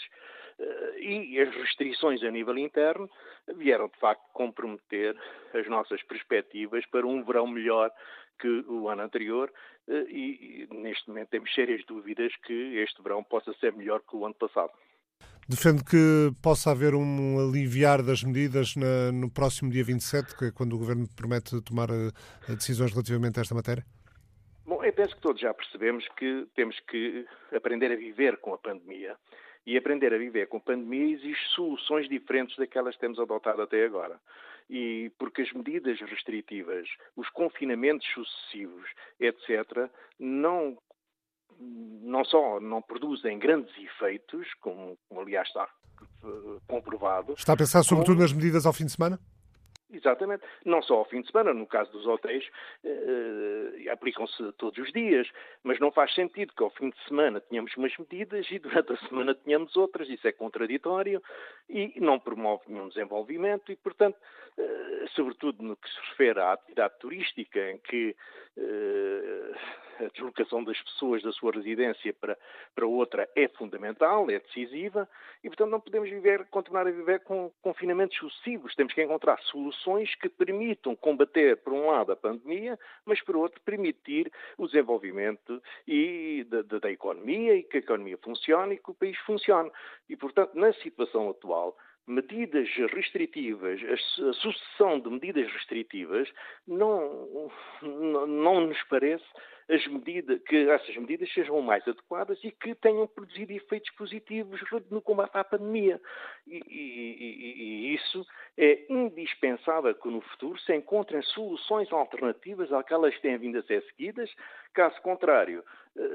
e as restrições a nível interno vieram, de facto, comprometer as nossas perspectivas para um verão melhor que o ano anterior e, e neste momento temos sérias dúvidas que este verão possa ser melhor que o ano passado. Defende que possa haver um aliviar das medidas na, no próximo dia vinte e sete, que é quando o Governo promete tomar uh, decisões relativamente a esta matéria? Bom, eu penso que todos já percebemos que temos que aprender a viver com a pandemia. E aprender a viver com a pandemia exige soluções diferentes daquelas que temos adotado até agora. E porque as medidas restritivas, os confinamentos sucessivos, etcétera, não não só não produzem grandes efeitos, como, como aliás está comprovado. Está a pensar sobretudo nas medidas ao fim de semana? Exatamente. Não só ao fim de semana, no caso dos hotéis, eh, aplicam-se todos os dias, mas não faz sentido que ao fim de semana tenhamos umas medidas e durante a semana tenhamos outras. Isso é contraditório e não promove nenhum desenvolvimento e, portanto, eh, sobretudo no que se refere à atividade turística, em que eh, a deslocação das pessoas da sua residência para, para outra é fundamental, é decisiva e, portanto, não podemos viver, continuar a viver com confinamentos sucessivos. Temos que encontrar soluções que permitam combater, por um lado, a pandemia, mas, por outro, permitir o desenvolvimento e da, da, da economia e que a economia funcione e que o país funcione. E, portanto, na situação atual, medidas restritivas, a sucessão de medidas restritivas, não, não, não nos parece as medidas, que essas medidas sejam mais adequadas e que tenham produzido efeitos positivos no combate à pandemia. E, e, e isso é indispensável que no futuro se encontrem soluções alternativas àquelas que têm vindo a ser seguidas. Caso contrário,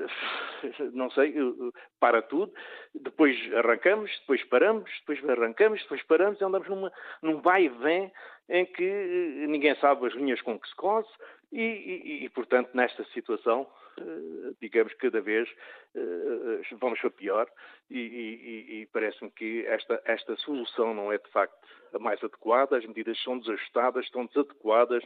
não sei, para tudo, depois arrancamos, depois paramos, depois arrancamos, depois paramos e andamos numa, num vai e vem em que ninguém sabe as linhas com que se cose e, e, e portanto, nesta situação, digamos que cada vez vamos para pior e, e, e parece-me que esta, esta solução não é de facto a mais adequada, as medidas são desajustadas, estão desadequadas,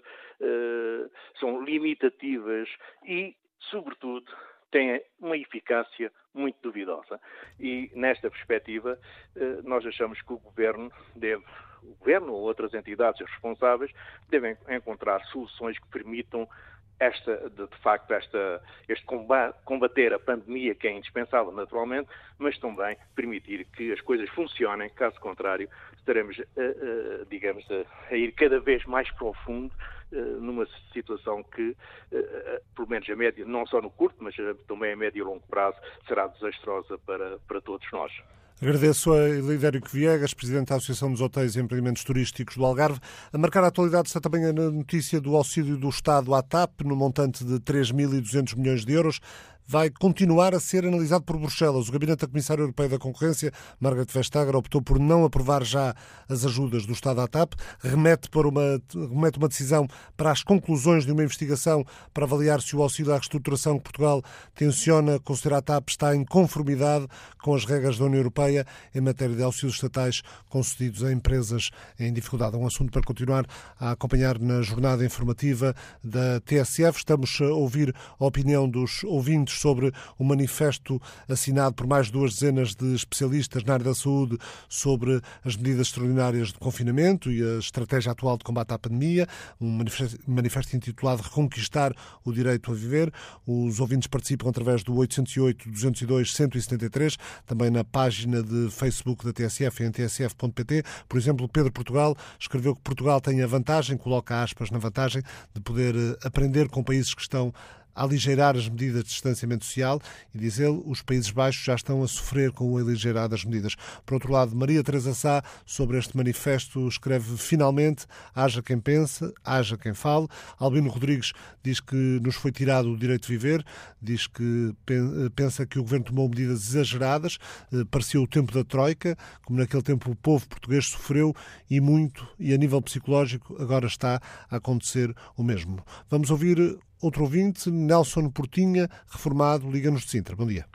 são limitativas e, sobretudo, têm uma eficácia muito duvidosa. E, nesta perspectiva, nós achamos que o Governo deve, o Governo ou outras entidades responsáveis devem encontrar soluções que permitam esta, de, de facto, esta, este combate, combater a pandemia, que é indispensável naturalmente, mas também permitir que as coisas funcionem, caso contrário, estaremos, uh, uh, digamos, a, a ir cada vez mais profundo uh, numa situação que, uh, uh, pelo menos a médio, não só no curto, mas uh, também a médio e longo prazo, será desastrosa para, para todos nós. Agradeço a Ilírio Viegas, Presidente da Associação dos Hotéis e Empreendimentos Turísticos do Algarve. A marcar a atualidade está também a notícia do auxílio do Estado à TAP, no montante de três mil e duzentos milhões de euros. Vai continuar a ser analisado por Bruxelas. O Gabinete da Comissária Europeia da Concorrência, Margrethe Vestager, optou por não aprovar já as ajudas do Estado à TAP. Remete, por uma, remete uma decisão para as conclusões de uma investigação para avaliar se o auxílio à reestruturação que Portugal tenciona conceder à TAP está em conformidade com as regras da União Europeia em matéria de auxílios estatais concedidos a empresas em dificuldade. É um assunto para continuar a acompanhar na jornada informativa da T S F. Estamos a ouvir a opinião dos ouvintes sobre o manifesto assinado por mais de duas dezenas de especialistas na área da saúde sobre as medidas extraordinárias de confinamento e a estratégia atual de combate à pandemia, um manifesto, manifesto intitulado Reconquistar o Direito a Viver. Os ouvintes participam através do oito zero oito, dois zero dois, um sete três, também na página de Facebook da T S F, em t s f ponto p t. Por exemplo, Pedro Portugal escreveu que Portugal tem a vantagem, coloca aspas na vantagem, de poder aprender com países que estão a aligeirar as medidas de distanciamento social e, diz ele, os Países Baixos já estão a sofrer com o aligeirar das medidas. Por outro lado, Maria Teresa Sá, sobre este manifesto, escreve: finalmente, haja quem pense, haja quem fale. Albino Rodrigues diz que nos foi tirado o direito de viver, diz que pensa que o Governo tomou medidas exageradas, pareceu o tempo da Troika, como naquele tempo o povo português sofreu e muito, e a nível psicológico agora está a acontecer o mesmo. Vamos ouvir outro ouvinte, Nelson Portinha, reformado, Liga-nos de Sintra. Bom dia.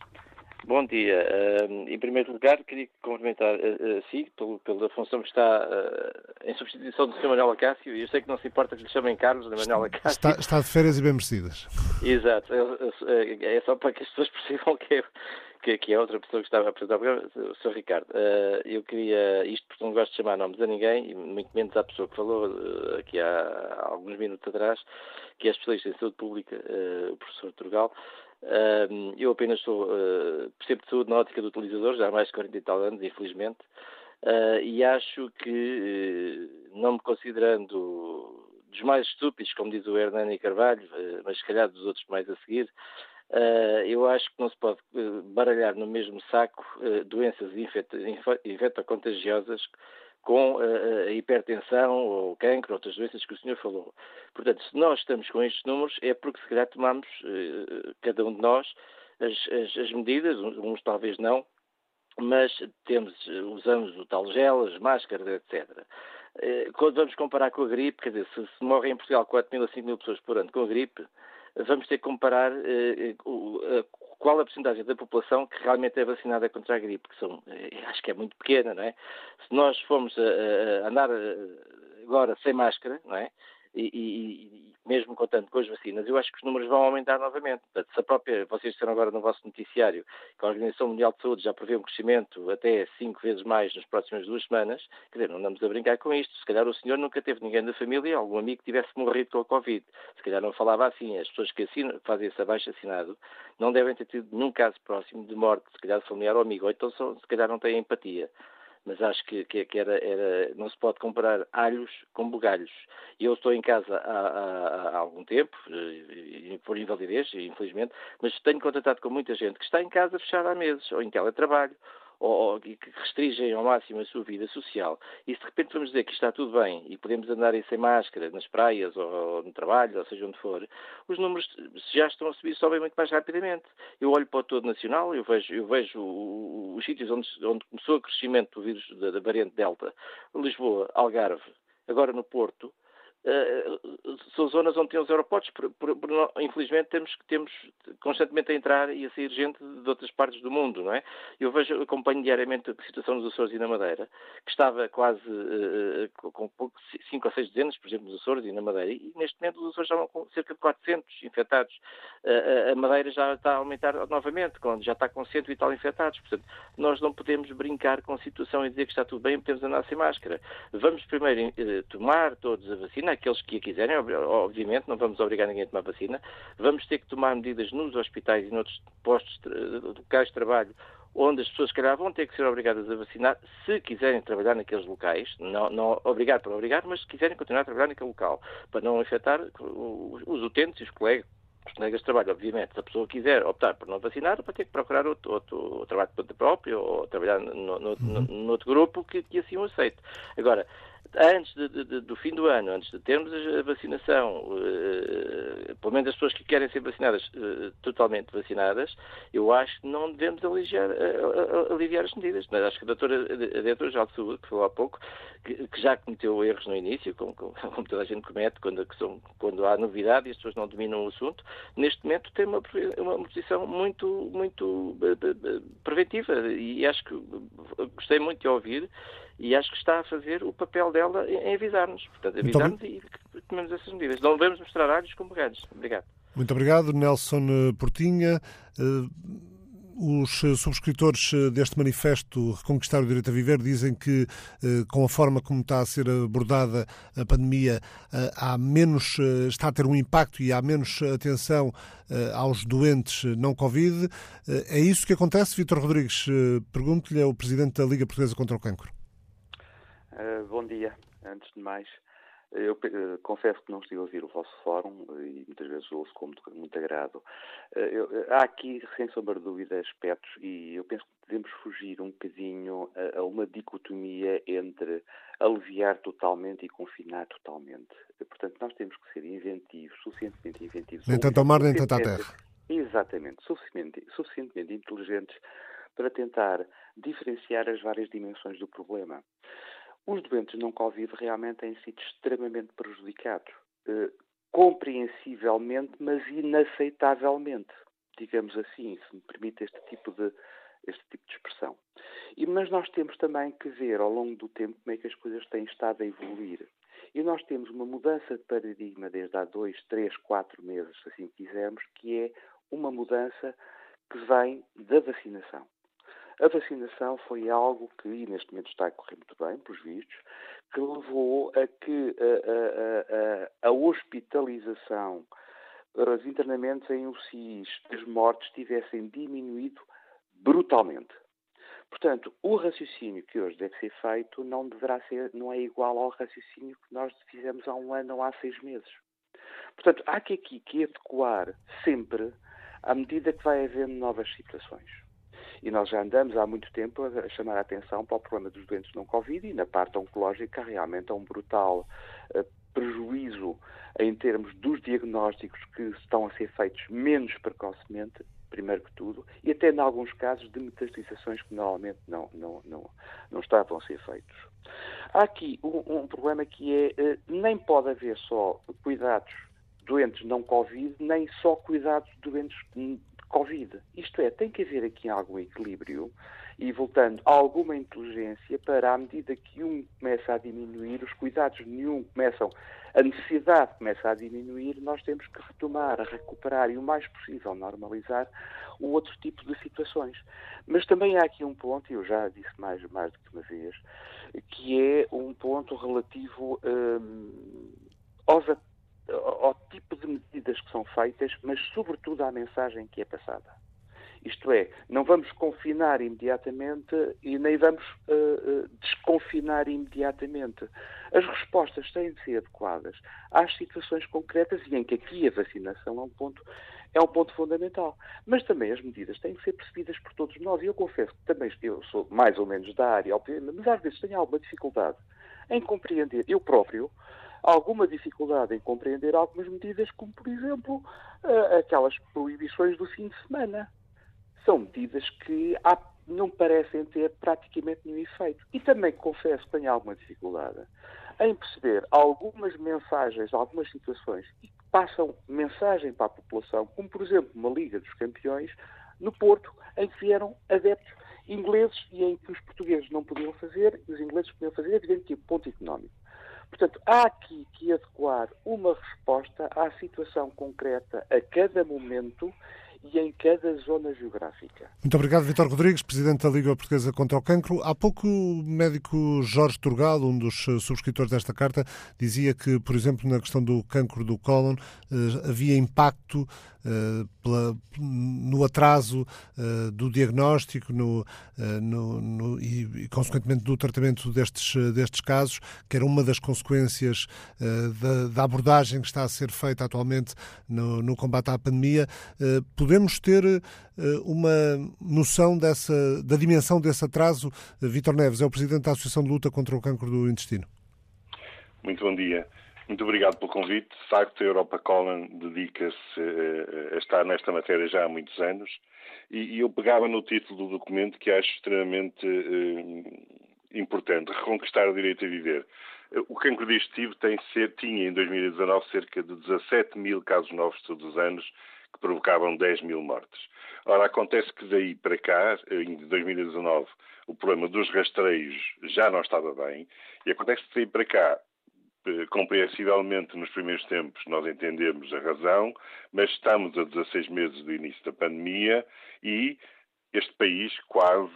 Bom dia. Uh, em primeiro lugar, queria cumprimentar a si pela função que está uh, em substituição do senhor Manuel Acácio, e eu sei que não se importa que lhe chamem Carlos, de Manuel Acácio. Está, está de férias e bem merecidas. Exato. É, é só para que as pessoas percebam que é, que, que é outra pessoa que estava a apresentar o programa, o senhor Ricardo. Uh, eu queria, isto porque não gosto de chamar nomes a ninguém, e muito menos à pessoa que falou uh, aqui há, há alguns minutos atrás, que é especialista em saúde pública, uh, o professor Turgal. Uh, eu apenas sou, uh, percebo de saúde na ótica do utilizador, já há mais de quarenta e tal anos, infelizmente, uh, e acho que, uh, não me considerando dos mais estúpidos, como diz o Hernani Carvalho, uh, mas se calhar dos outros mais a seguir, uh, eu acho que não se pode uh, baralhar no mesmo saco uh, doenças infectocontagiosas com uh, a hipertensão ou o cancro, outras doenças que o senhor falou. Portanto, se nós estamos com estes números, é porque se calhar tomamos, uh, cada um de nós, as, as, as medidas, uns talvez não, mas temos, usamos o tal gel, as máscaras, etcétera. Quando vamos comparar com a gripe, quer dizer, se, se morrem em Portugal quatro mil a cinco mil pessoas por ano com a gripe, vamos ter que comparar eh, uh, qual a porcentagem da população que realmente é vacinada contra a gripe, que são, eh, acho que é muito pequena, não é? Se nós formos a, a andar agora sem máscara, não é? E, e, e mesmo contando com as vacinas, eu acho que os números vão aumentar novamente. Portanto, se a própria, vocês disseram agora no vosso noticiário que a Organização Mundial de Saúde já prevê um crescimento até cinco vezes mais nas próximas duas semanas, quer dizer, não andamos a brincar com isto. Se calhar o senhor nunca teve ninguém da família, algum amigo que tivesse morrido com a Covid. Se calhar não falava assim. As pessoas que, assinam, que fazem esse abaixo assinado não devem ter tido nenhum caso próximo de morte, se calhar familiar ou amigo, ou então se calhar não têm empatia. Mas acho que, que, que era, era, não se pode comparar alhos com bugalhos. Eu estou em casa há, há, há algum tempo, por invalidez, infelizmente, mas tenho contatado com muita gente que está em casa fechada há meses, ou em teletrabalho, ou, ou que restringem ao máximo a sua vida social. E se de repente vamos dizer que está tudo bem e podemos andar aí sem máscara nas praias ou, ou no trabalho, ou seja onde for, os números já estão a subir, sobem muito mais rapidamente. Eu olho para o todo nacional, eu vejo, eu vejo os sítios onde, onde começou o crescimento do vírus da, da variante Delta, Lisboa, Algarve, agora no Porto. Uh, são zonas onde tem os aeroportos, por, por, por, infelizmente temos, temos constantemente a entrar e a sair gente de outras partes do mundo, não é? Eu vejo, acompanho diariamente a situação nos Açores e na Madeira, que estava quase uh, com pouco, cinco ou seis dezenas, por exemplo, nos Açores e na Madeira, e neste momento os Açores já vão com cerca de quatrocentos infectados. Uh, a Madeira já está a aumentar novamente, já está com cento e tal infectados. Portanto, nós não podemos brincar com a situação e dizer que está tudo bem e podemos andar sem máscara. Vamos primeiro uh, tomar todos a vacina, aqueles que a quiserem, obviamente, não vamos obrigar ninguém a tomar vacina. Vamos ter que tomar medidas nos hospitais e noutros postos, locais de trabalho, onde as pessoas, se calhar, vão ter que ser obrigadas a vacinar, se quiserem trabalhar naqueles locais, não, não obrigar para obrigar, mas se quiserem continuar a trabalhar naquele local, para não afetar os utentes e os colegas. Os colegas de trabalho, obviamente, se a pessoa quiser optar por não vacinar, vai ter que procurar outro, outro, outro trabalho de conta própria ou trabalhar no, no, no, no outro grupo que, que assim o aceite. Agora, antes de, de, do fim do ano, antes de termos a vacinação, uh, pelo menos as pessoas que querem ser vacinadas, uh, totalmente vacinadas, eu acho que não devemos aliviar, uh, aliviar as medidas. Mas acho que a doutora, a diretora-geral de saúde, que falou há pouco, que, que já cometeu erros no início, como, como, como toda a gente comete, quando, são, quando há novidade e as pessoas não dominam o assunto, neste momento tem uma, uma posição muito, muito uh, preventiva e acho que gostei muito de ouvir. E acho que está a fazer o papel dela em avisar-nos. Portanto, avisar-nos e que tomemos essas medidas. Não devemos mostrar alhos como bugalhos. Obrigado. Muito obrigado, Nelson Portinha. Os subscritores deste manifesto Reconquistar o Direito a Viver dizem que, com a forma como está a ser abordada a pandemia, há menos, está a ter um impacto e há menos atenção aos doentes não Covid. É isso que acontece? Vítor Rodrigues, pergunto-lhe, é o Presidente da Liga Portuguesa contra o Cancro. Uh, bom dia. Antes de mais, eu uh, confesso que não estive a ouvir o vosso fórum uh, e muitas vezes ouço com muito, muito agrado. Uh, eu, uh, há aqui, sem sombra de dúvida, aspectos e eu penso que devemos fugir um bocadinho a, a uma dicotomia entre aliviar totalmente e confinar totalmente. Uh, portanto, nós temos que ser inventivos, suficientemente inventivos. Nem tanto ao mar, nem tanto à terra. Exatamente. Suficientemente, suficientemente inteligentes para tentar diferenciar as várias dimensões do problema. Os doentes não Covid realmente têm sido extremamente prejudicados, eh, compreensivelmente, mas inaceitavelmente, digamos assim, se me permite este tipo de, este tipo de expressão. E, mas nós temos também que ver ao longo do tempo como é que as coisas têm estado a evoluir. E nós temos uma mudança de paradigma desde há dois, três, quatro meses, se assim quisermos, que é uma mudança que vem da vacinação. A vacinação foi algo que, e neste momento está a correr muito bem, pelos vistos, que levou a que a, a, a, a hospitalização, os internamentos em U C Is, as mortes tivessem diminuído brutalmente. Portanto, o raciocínio que hoje deve ser feito não deverá ser, não é igual ao raciocínio que nós fizemos há um ano ou há seis meses. Portanto, há que aqui que adequar sempre à medida que vai havendo novas situações. E nós já andamos há muito tempo a chamar a atenção para o problema dos doentes não Covid e na parte oncológica realmente há um brutal uh, prejuízo em termos dos diagnósticos que estão a ser feitos menos precocemente primeiro que tudo, e até em alguns casos de metastatizações que normalmente não, não, não, não estavam a ser feitos. Há aqui um, um problema que é, nem pode haver só cuidados doentes não Covid, nem só cuidados doentes de Covid. Isto é, tem que haver aqui algum equilíbrio e, voltando, alguma inteligência para, à medida que um começa a diminuir, os cuidados de nenhum começam, a necessidade começa a diminuir, nós temos que retomar, a recuperar e o mais possível normalizar o outro tipo de situações. Mas também há aqui um ponto, e eu já disse mais, mais do que uma vez, que é um ponto relativo hum, aos, ao tipo de medidas que são feitas, mas sobretudo à mensagem que é passada. Isto é, não vamos confinar imediatamente e nem vamos uh, uh, desconfinar imediatamente. As respostas têm de ser adequadas às situações concretas e em que aqui a vacinação é um ponto, é um ponto fundamental. Mas também as medidas têm que ser percebidas por todos nós. E eu confesso que também eu sou mais ou menos da área, mas às vezes tenho alguma dificuldade em compreender, eu próprio, alguma dificuldade em compreender algumas medidas, como, por exemplo, uh, aquelas proibições do fim de semana. São medidas que há, não parecem ter praticamente nenhum efeito. E também confesso que tenho alguma dificuldade em perceber algumas mensagens, algumas situações que passam mensagem para a população, como por exemplo uma Liga dos Campeões no Porto, em que vieram adeptos ingleses e em que os portugueses não podiam fazer e os ingleses podiam fazer, evidente que é ponto económico. Portanto, há aqui que adequar uma resposta à situação concreta a cada momento e em cada zona geográfica. Muito obrigado, Vítor Rodrigues, Presidente da Liga Portuguesa contra o Cancro. Há pouco o médico Jorge Turgal, um dos subscritores desta carta, dizia que, por exemplo, na questão do cancro do cólon, havia impacto pela, no atraso do diagnóstico no, no, no, e, e, consequentemente, do tratamento destes, destes casos, que era uma das consequências da, da abordagem que está a ser feita atualmente no, no combate à pandemia. Podemos ter uma noção dessa, da dimensão desse atraso? Vítor Neves é o Presidente da Associação de Luta contra o Cancro do Intestino. Muito bom dia. Muito obrigado pelo convite. De facto, a Europa Colon dedica-se a estar nesta matéria já há muitos anos e eu pegava no título do documento que acho extremamente importante, Reconquistar o Direito a Viver. O cancro digestivo tem ser, tinha em dois mil e dezanove cerca de dezassete mil casos novos todos os anos, que provocavam dez mil mortes. Ora, acontece que daí para cá, em dois mil e dezanove, o problema dos rastreios já não estava bem, e acontece que daí para cá, compreensivelmente, nos primeiros tempos, nós entendemos a razão, mas estamos a dezasseis meses do início da pandemia e este país quase,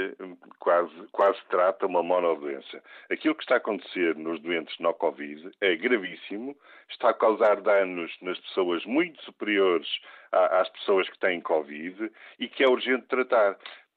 quase, quase trata uma monodoença. Aquilo que está a acontecer nos doentes não Covid é gravíssimo, está a causar danos nas pessoas muito superiores às pessoas que têm Covid e que é urgente tratar.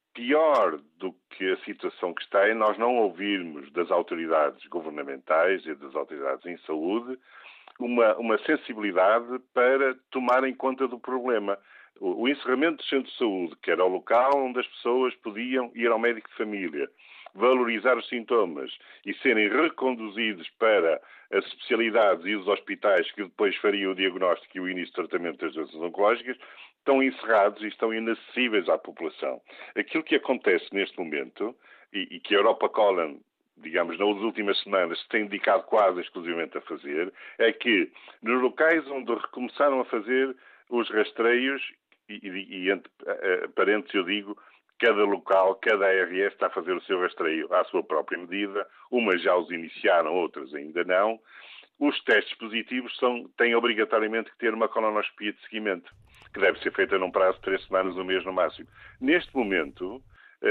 Pior do que a situação que está é nós não ouvirmos das autoridades governamentais e das autoridades em saúde uma, uma sensibilidade para tomarem conta do problema. O encerramento do centro de saúde, que era o local onde as pessoas podiam ir ao médico de família, valorizar os sintomas e serem reconduzidos para as especialidades e os hospitais que depois fariam o diagnóstico e o início de tratamento das doenças oncológicas, estão encerrados e estão inacessíveis à população. Aquilo que acontece neste momento, e, e que a Europa Colon, digamos, nas últimas semanas, se tem dedicado quase exclusivamente a fazer, é que nos locais onde recomeçaram a fazer os rastreios, e, e, e entre parênteses eu digo, cada local, cada A R S está a fazer o seu rastreio à sua própria medida, umas já os iniciaram, outras ainda não. Os testes positivos são, têm obrigatoriamente que ter uma colonoscopia de seguimento, que deve ser feita num prazo de três semanas, um mês no máximo. Neste momento,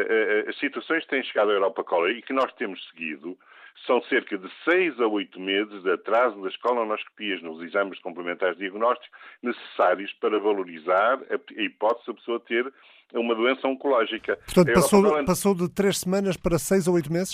as situações que têm chegado à Europa Colon e que nós temos seguido são cerca de seis a oito meses de atraso das colonoscopias nos exames complementares de diagnóstico necessários para valorizar a hipótese da pessoa ter uma doença oncológica. Portanto, passou, Colon... passou de três semanas para seis a oito meses?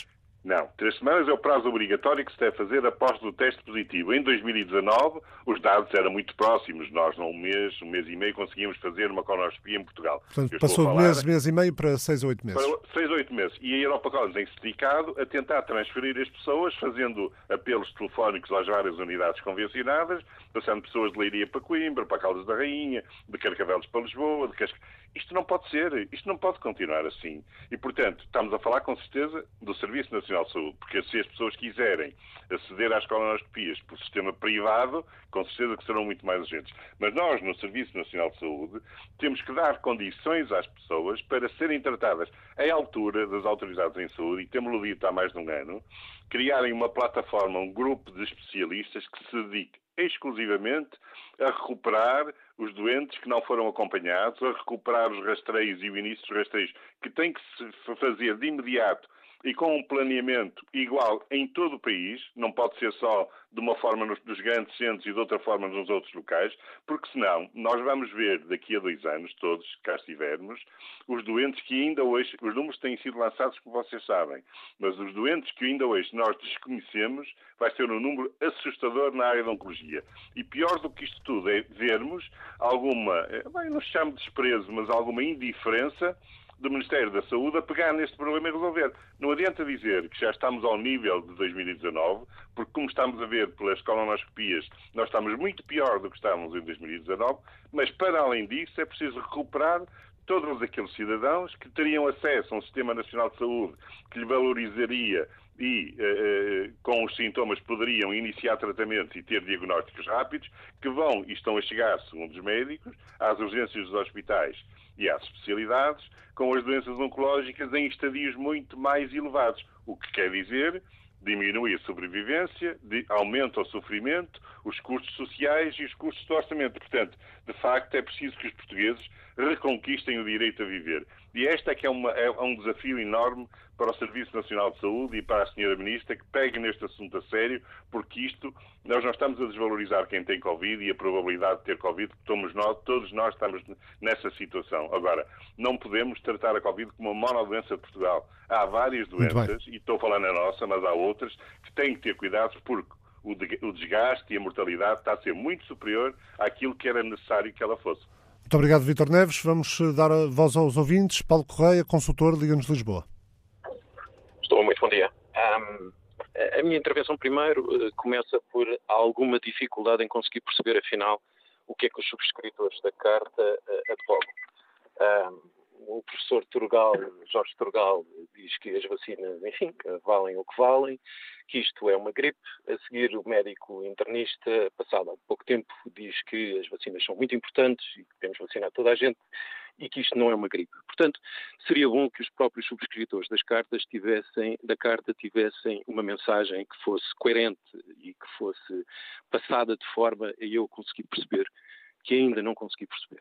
Não, três semanas é o prazo obrigatório que se deve fazer após o teste positivo. Em dois mil e dezanove, os dados eram muito próximos. Nós, num mês, um mês e meio, conseguíamos fazer uma colonoscopia em Portugal. Portanto, passou de mês, mês e meio para seis ou oito meses. Para seis ou oito meses. E a Europa College tem-se dedicado a tentar transferir as pessoas, fazendo apelos telefónicos às várias unidades convencionadas, passando pessoas de Leiria para Coimbra, para Caldas da Rainha, de Carcavelos para Lisboa, de Casca... Isto não pode ser, isto não pode continuar assim. E, portanto, estamos a falar com certeza do Serviço Nacional de Saúde, porque se as pessoas quiserem aceder às colonoscopias por sistema privado, com certeza que serão muito mais urgentes. Mas nós, no Serviço Nacional de Saúde, temos que dar condições às pessoas para serem tratadas à altura das autoridades em saúde, e temos-lo dito há mais de um ano, criarem uma plataforma, um grupo de especialistas que se dedique exclusivamente a recuperar os doentes que não foram acompanhados, a recuperar os rastreios e o início dos rastreios, que tem que se fazer de imediato e com um planeamento igual em todo o país, não pode ser só de uma forma nos, nos grandes centros e de outra forma nos outros locais, porque senão nós vamos ver daqui a dois anos, todos que cá estivermos, os doentes que ainda hoje, os números têm sido lançados como vocês sabem, mas os doentes que ainda hoje nós desconhecemos vai ser um número assustador na área da oncologia. E pior do que isto tudo é vermos alguma, bem, não se chama de desprezo, mas alguma indiferença do Ministério da Saúde a pegar neste problema e resolver. Não adianta dizer que já estamos ao nível de dois mil e dezanove, porque como estamos a ver pelas colonoscopias, nós estamos muito pior do que estávamos em dois mil e dezanove, mas para além disso é preciso recuperar todos aqueles cidadãos que teriam acesso a um Sistema Nacional de Saúde que lhe valorizaria e eh, com os sintomas poderiam iniciar tratamentos e ter diagnósticos rápidos, que vão e estão a chegar, segundo os médicos, às urgências dos hospitais e às especialidades, com as doenças oncológicas em estadios muito mais elevados. O que quer dizer, diminui a sobrevivência, aumenta o sofrimento, os custos sociais e os custos do orçamento. Portanto, de facto, é preciso que os portugueses reconquistem o direito a viver. E este é que é, uma, é um desafio enorme para o Serviço Nacional de Saúde e para a senhora Ministra, que pegue neste assunto a sério, porque isto, nós não estamos a desvalorizar quem tem Covid e a probabilidade de ter Covid, porque todos nós, todos nós estamos nessa situação. Agora, não podemos tratar a Covid como uma monodoença de Portugal. Há várias doenças, e estou a falar na nossa, mas há outras, que têm que ter cuidados, porque o desgaste e a mortalidade está a ser muito superior àquilo que era necessário que ela fosse. Muito obrigado, Vítor Neves. Vamos dar a voz aos ouvintes. Paulo Correia, consultor, Liga-nos Lisboa. Estou, muito bom dia. Um, a minha intervenção primeiro uh, começa por alguma dificuldade em conseguir perceber, afinal, o que é que os subscritores da carta uh, advogam. Um, o professor Turgal, Jorge Turgal, diz que as vacinas, enfim, valem o que valem, que isto é uma gripe. A seguir, o médico internista, passado há pouco tempo, diz que as vacinas são muito importantes e que devemos vacinar toda a gente e que isto não é uma gripe. Portanto, seria bom que os próprios subscritores das cartas tivessem, da carta tivessem uma mensagem que fosse coerente e que fosse passada de forma a eu conseguir perceber, que ainda não consegui perceber.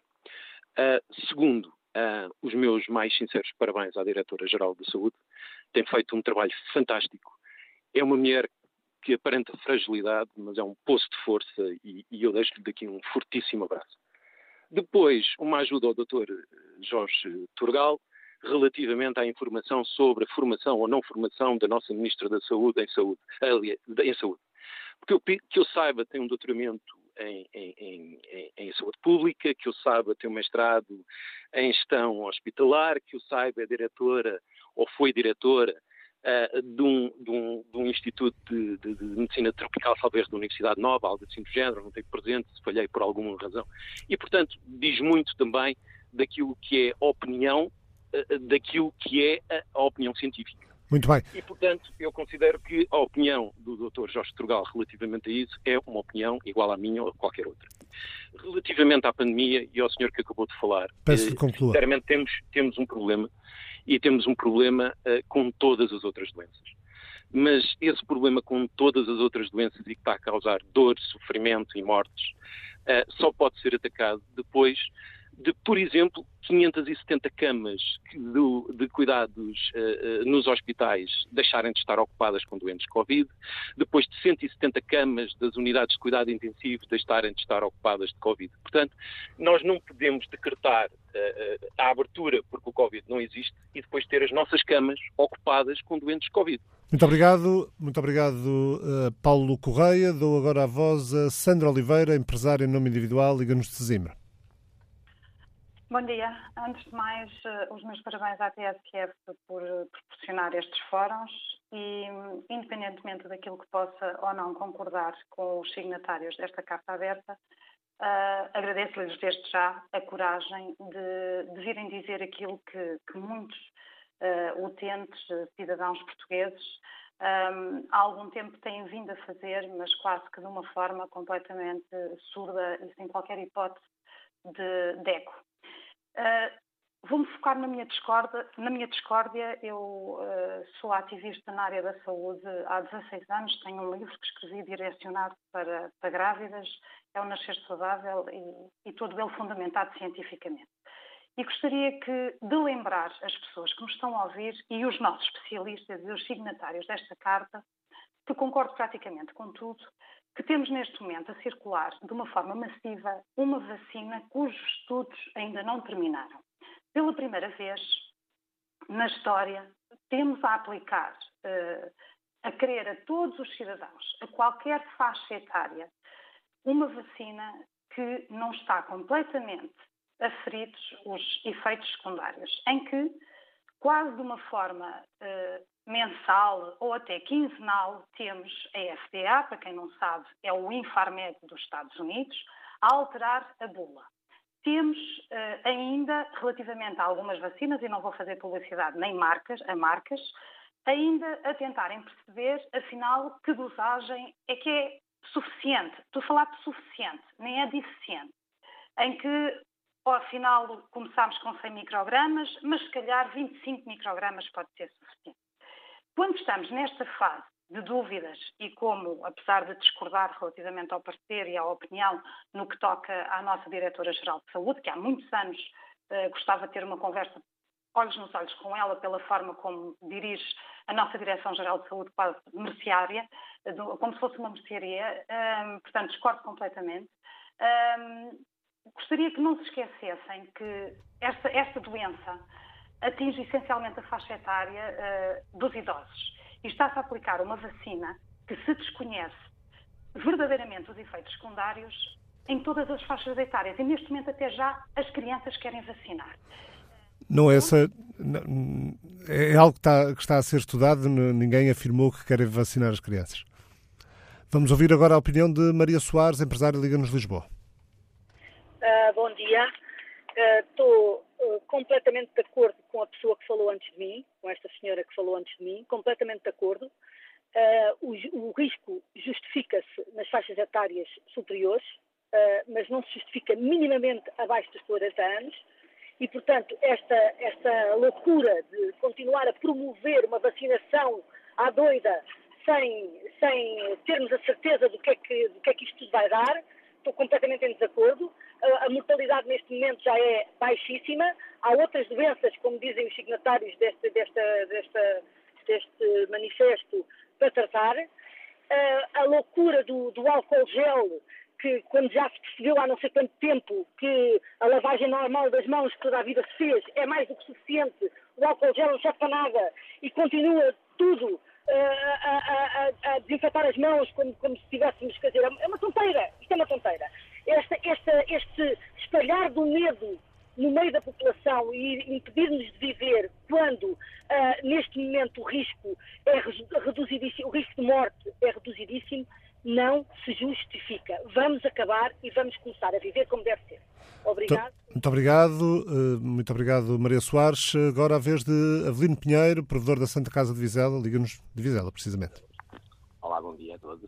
Uh, segundo, Uh, os meus mais sinceros parabéns à Diretora-Geral de Saúde, tem feito um trabalho fantástico. É uma mulher que aparenta fragilidade, mas é um poço de força e, e eu deixo-lhe daqui um fortíssimo abraço. Depois, uma ajuda ao doutor Jorge Turgal, relativamente à informação sobre a formação ou não formação da nossa Ministra da Saúde em saúde. Aliás, em saúde. Porque eu, que eu saiba, tem um doutoramento Em, em, em, em saúde pública, que eu saiba tem um mestrado em gestão hospitalar, que eu saiba é diretora ou foi diretora uh, de, um, de, um, de um instituto de, de, de medicina tropical, talvez da Universidade Nova, algo assim do género, não tenho presente, se falhei por alguma razão. E, portanto, diz muito também daquilo que é a opinião, uh, daquilo que é a, a opinião científica. Muito bem. E, portanto, eu considero que a opinião do doutor Jorge Turgal relativamente a isso é uma opinião igual à minha ou a qualquer outra. Relativamente à pandemia e ao senhor que acabou de falar, peço que conclua. Sinceramente temos, temos um problema e temos um problema uh, com todas as outras doenças. Mas esse problema com todas as outras doenças e que está a causar dor, sofrimento e mortes uh, só pode ser atacado depois de, por exemplo, quinhentas e setenta camas do, de cuidados uh, uh, nos hospitais deixarem de estar ocupadas com doentes Covid, depois de cento e setenta camas das unidades de cuidado intensivo deixarem de estar ocupadas de Covid. Portanto, nós não podemos decretar uh, uh, a abertura porque o Covid não existe e depois ter as nossas camas ocupadas com doentes Covid. Muito obrigado, muito obrigado uh, Paulo Correia. Dou agora a voz a Sandra Oliveira, empresária em nome individual, Liga-nos de Sesimbra. Bom dia. Antes de mais, uh, os meus parabéns à T S Q F por uh, proporcionar estes fóruns e, um, independentemente daquilo que possa ou não concordar com os signatários desta Carta Aberta, uh, agradeço-lhes desde já a coragem de, de virem dizer aquilo que, que muitos Uh, utentes, uh, cidadãos portugueses, um, há algum tempo têm vindo a fazer, mas quase que de uma forma completamente surda e sem qualquer hipótese de, de eco. Uh, Vou-me focar na minha discórdia. Na minha discórdia, eu uh, sou ativista na área da saúde há dezasseis anos, tenho um livro que escrevi direcionado para, para grávidas, é o Nascer Saudável e, e todo ele fundamentado cientificamente. E gostaria que, de lembrar as pessoas que nos estão a ouvir e os nossos especialistas e os signatários desta carta, que concordo praticamente com tudo, que temos neste momento a circular de uma forma massiva uma vacina cujos estudos ainda não terminaram. Pela primeira vez na história, temos a aplicar, uh, a querer a todos os cidadãos, a qualquer faixa etária, uma vacina que não está completamente aferidos os efeitos secundários, em que, quase de uma forma uh, mensal ou até quinzenal, temos a F D A, para quem não sabe, é o Infarmed dos Estados Unidos, a alterar a bula. Temos uh, ainda, relativamente a algumas vacinas, e não vou fazer publicidade nem marcas, a marcas, ainda a tentarem perceber, afinal, que dosagem é que é suficiente. Estou a falar de suficiente, nem é deficiente. Em que, ao final, começámos com cem microgramas, mas se calhar vinte e cinco microgramas pode ser suficiente. Quando estamos nesta fase de dúvidas e como, apesar de discordar relativamente ao parecer e à opinião no que toca à nossa Diretora-Geral de Saúde, que há muitos anos eh, gostava de ter uma conversa olhos nos olhos com ela pela forma como dirige a nossa Direção-Geral de Saúde, quase merceária, como se fosse uma mercearia, eh, portanto discordo completamente. Eh, Gostaria que não se esquecessem que esta, esta doença atinge essencialmente a faixa etária uh, dos idosos. E está-se a aplicar uma vacina que se desconhece verdadeiramente os efeitos secundários em todas as faixas etárias. E neste momento até já as crianças querem vacinar. Não é essa... Não, é algo que está, que está a ser estudado, ninguém afirmou que querem vacinar as crianças. Vamos ouvir agora a opinião de Maria Soares, empresária Liga-nos Lisboa. Uh, bom dia. Estou uh, uh, completamente de acordo com a pessoa que falou antes de mim, com esta senhora que falou antes de mim, completamente de acordo. Uh, o, o risco justifica-se nas faixas etárias superiores, uh, mas não se justifica minimamente abaixo dos quarenta anos e, portanto, esta, esta loucura de continuar a promover uma vacinação à doida sem, sem termos a certeza do que é que, do que é que isto vai dar, estou completamente em desacordo. A mortalidade neste momento já é baixíssima. Há outras doenças, como dizem os signatários deste, desta, desta, deste manifesto, para tratar. A loucura do, do álcool gel, que quando já se percebeu há não sei quanto tempo que a lavagem normal das mãos que toda a vida se fez é mais do que suficiente, o álcool gel não serve para nada e continua tudo a, a, a, a desinfetar as mãos como, como se tivéssemos que fazer. É uma tonteira. Isto é uma tonteira. Esta, esta, este espalhar do medo no meio da população e impedir-nos de viver quando, uh, neste momento, o risco é reduzidíssimo, o risco de morte é reduzidíssimo, não se justifica. Vamos acabar e vamos começar a viver como deve ser. Obrigado. Muito obrigado, muito obrigado, Maria Soares. Agora a vez de Avelino Pinheiro, provedor da Santa Casa de Vizela, Liga-nos de Vizela, precisamente. Olá, bom dia a todos.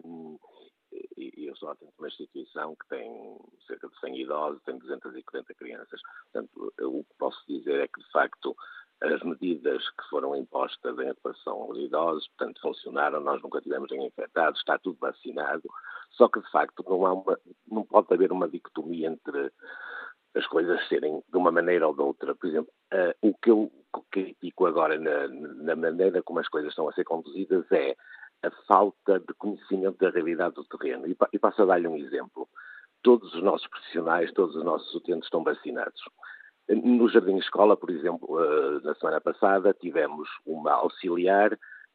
Eu sou atento de uma instituição que tem cerca de cem idosos, tem duzentas e quarenta crianças. Portanto, o que posso dizer é que, de facto, as medidas que foram impostas em relação aos idosos, portanto, funcionaram, nós nunca tivemos ninguém infectado, está tudo vacinado, só que, de facto, não, há uma, não pode haver uma dicotomia entre as coisas serem de uma maneira ou de outra. Por exemplo, uh, o que eu critico agora na, na maneira como as coisas estão a ser conduzidas é a falta de conhecimento da realidade do terreno. E, e passo a dar-lhe um exemplo. Todos os nossos profissionais, todos os nossos utentes estão vacinados. No Jardim Escola, por exemplo, na semana passada, tivemos uma auxiliar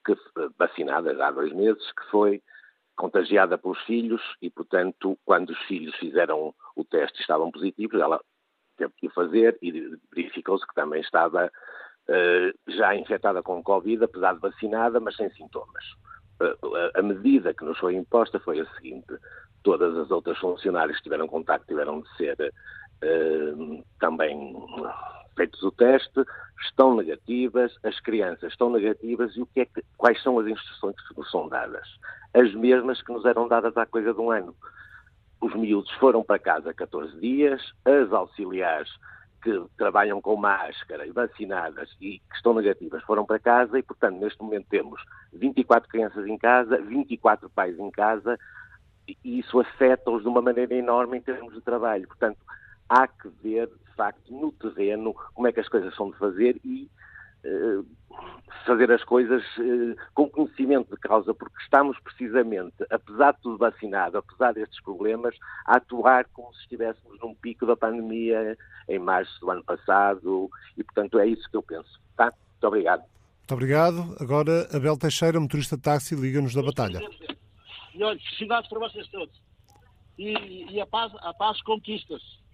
que, vacinada já há dois meses, que foi contagiada pelos filhos e, portanto, quando os filhos fizeram o teste e estavam positivos, ela teve que o fazer e verificou-se que também estava uh, já infectada com Covid, apesar de vacinada, mas sem sintomas. Uh, a, a medida que nos foi imposta foi a seguinte: todas as outras funcionárias que tiveram contacto tiveram de ser uh, também feitos o teste, estão negativas, as crianças estão negativas, e o que é que, quais são as instruções que nos são dadas? As mesmas que nos eram dadas há coisa de um ano. Os miúdos foram para casa catorze dias, as auxiliares que trabalham com máscara e vacinadas e que estão negativas foram para casa e, portanto, neste momento temos vinte e quatro crianças em casa, vinte e quatro pais em casa, e isso afeta-os de uma maneira enorme em termos de trabalho. Portanto, há que ver, de facto, no terreno, como é que as coisas são de fazer e uh, fazer as coisas uh, com conhecimento de causa, porque estamos precisamente, apesar de tudo vacinado, apesar destes problemas, a atuar como se estivéssemos num pico da pandemia em março do ano passado e, portanto, é isso que eu penso. Tá? Muito obrigado. Muito obrigado. Agora, Abel Teixeira, motorista de táxi, liga-nos da Batalha. E olha, felicidades para vocês todos. E, e a paz, a paz conquista-se.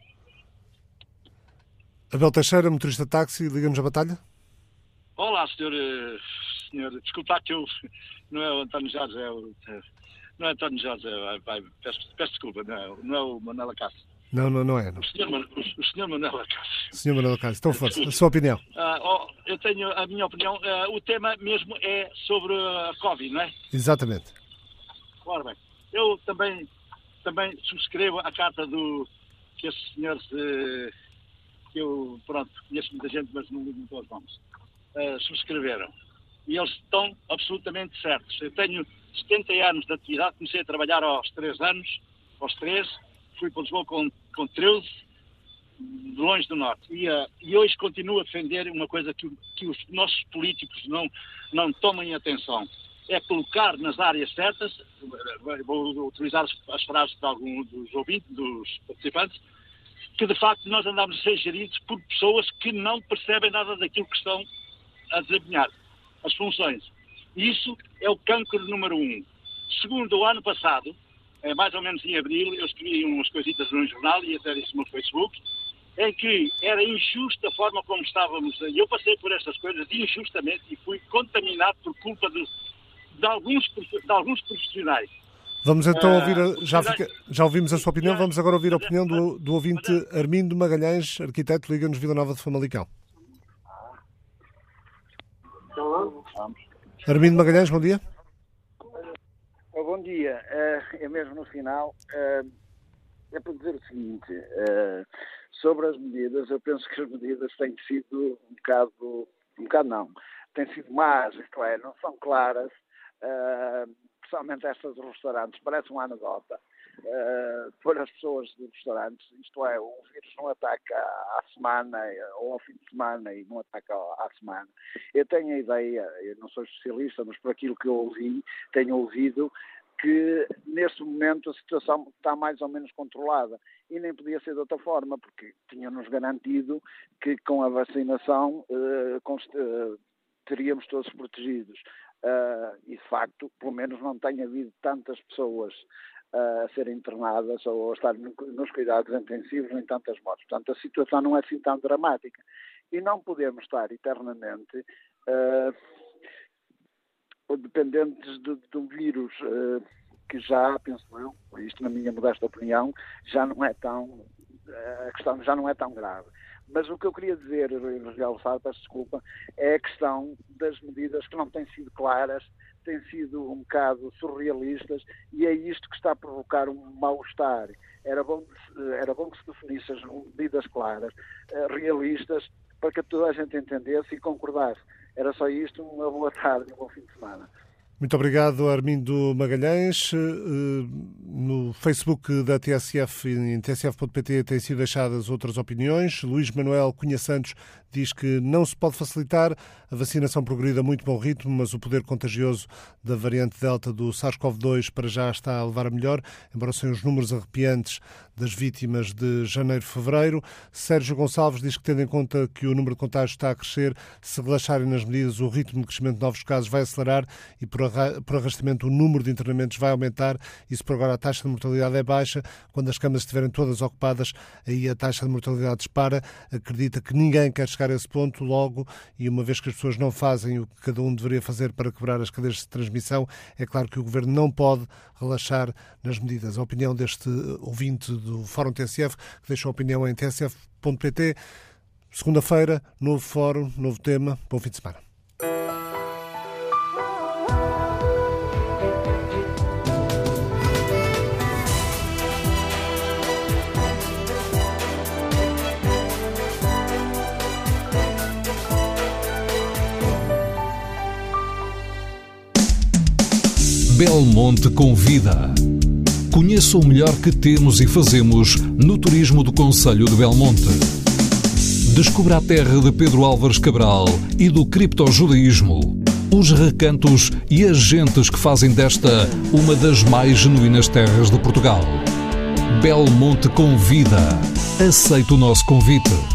Abel Teixeira, motorista de táxi, liga-nos da Batalha. Olá, senhor, senhor, desculpa que eu, não é o António Jorge, é o, não é António Jorge, é, vai, peço, peço desculpa, não é, não é o Manuel Acácio. Não, não, não é. Não. O senhor, o, o senhor Manuel Acácio. senhor Manuel Acácio, então força, a sua opinião. Ah, oh, eu tenho a minha opinião, ah, o tema mesmo é sobre a Covid, não é? Exatamente. Ora bem, eu também, também subscrevo a carta do, que esses senhores, eh, que eu, pronto, conheço muita gente, mas não digo todos os nomes, uh, subscreveram. E eles estão absolutamente certos. Eu tenho setenta anos de atividade, comecei a trabalhar aos três anos, aos três, fui para Lisboa com, com treze, de longe do Norte. E, uh, e hoje continuo a defender uma coisa que, que os nossos políticos não, não tomem atenção. É colocar nas áreas certas, vou utilizar as frases de algum dos ouvintes, dos participantes, que de facto nós andamos a ser geridos por pessoas que não percebem nada daquilo que estão a desempenhar, as funções. E isso é o cancro número um. Segundo, o ano passado, é mais ou menos em abril, eu escrevi umas coisitas num jornal e até disse no Facebook, em que era injusta a forma como estávamos, e eu passei por estas coisas injustamente e fui contaminado por culpa de, de, alguns, de alguns profissionais. Vamos então ouvir, a, já, fica, já ouvimos a sua opinião, vamos agora ouvir a opinião do, do ouvinte Armindo Magalhães, arquiteto, liga-nos Vila Nova de Famalicão. Armindo Magalhães, bom dia. Bom dia, é mesmo no final, é para dizer o seguinte, sobre as medidas, eu penso que as medidas têm sido um bocado, um bocado não, têm sido más, isto é, não são claras, especialmente estas dos restaurantes, parece uma anedota, uh, pôr as pessoas dos restaurantes, isto é, o vírus não ataca à semana ou ao fim de semana e não ataca à semana. Eu tenho a ideia, eu não sou especialista, mas por aquilo que eu ouvi, tenho ouvido, que neste momento a situação está mais ou menos controlada e nem podia ser de outra forma, porque tinham-nos garantido que com a vacinação uh, const- uh, teríamos todos protegidos. Uh, e de facto, pelo menos não tem havido tantas pessoas uh, a serem internadas ou a estar nos cuidados intensivos nem tantas mortes. Portanto, a situação não é assim tão dramática. E não podemos estar eternamente uh, dependentes de, de um vírus uh, que já, penso eu, isto na minha modesta opinião, já não é tão, uh, a questão já não é tão grave. Mas o que eu queria dizer, realçar, peço desculpa, é a questão das medidas que não têm sido claras, têm sido um bocado surrealistas e é isto que está a provocar um mal-estar. Era bom, era bom que se definissem medidas claras, realistas, para que toda a gente entendesse e concordasse. Era só isto, uma boa tarde, um bom fim de semana. Muito obrigado, Armindo Magalhães. No Facebook da T S F e em T S F ponto P T têm sido deixadas outras opiniões. Luís Manuel Cunha Santos diz que não se pode facilitar, a vacinação progride a muito bom ritmo, mas o poder contagioso da variante Delta do SARS-CoV dois para já está a levar a melhor, embora sejam os números arrepiantes das vítimas de janeiro e fevereiro. Sérgio Gonçalves diz que, tendo em conta que o número de contágios está a crescer, se relaxarem nas medidas, o ritmo de crescimento de novos casos vai acelerar e, por arrastamento, o número de internamentos vai aumentar. E se por agora a taxa de mortalidade é baixa, quando as camas estiverem todas ocupadas, aí a taxa de mortalidade dispara. Acredita que ninguém quer chegar a esse ponto logo, e uma vez que as pessoas não fazem o que cada um deveria fazer para quebrar as cadeias de transmissão, é claro que o Governo não pode relaxar nas medidas. A opinião deste ouvinte do Fórum T S F, que deixou a opinião em t s f ponto p t. Segunda-feira, novo fórum, novo tema. Bom fim de semana. Belmonte convida. Conheça o melhor que temos e fazemos no turismo do Concelho de Belmonte. Descubra a terra de Pedro Álvares Cabral e do criptojudaísmo, os recantos e as gentes que fazem desta uma das mais genuínas terras de Portugal. Belmonte convida. Aceite o nosso convite.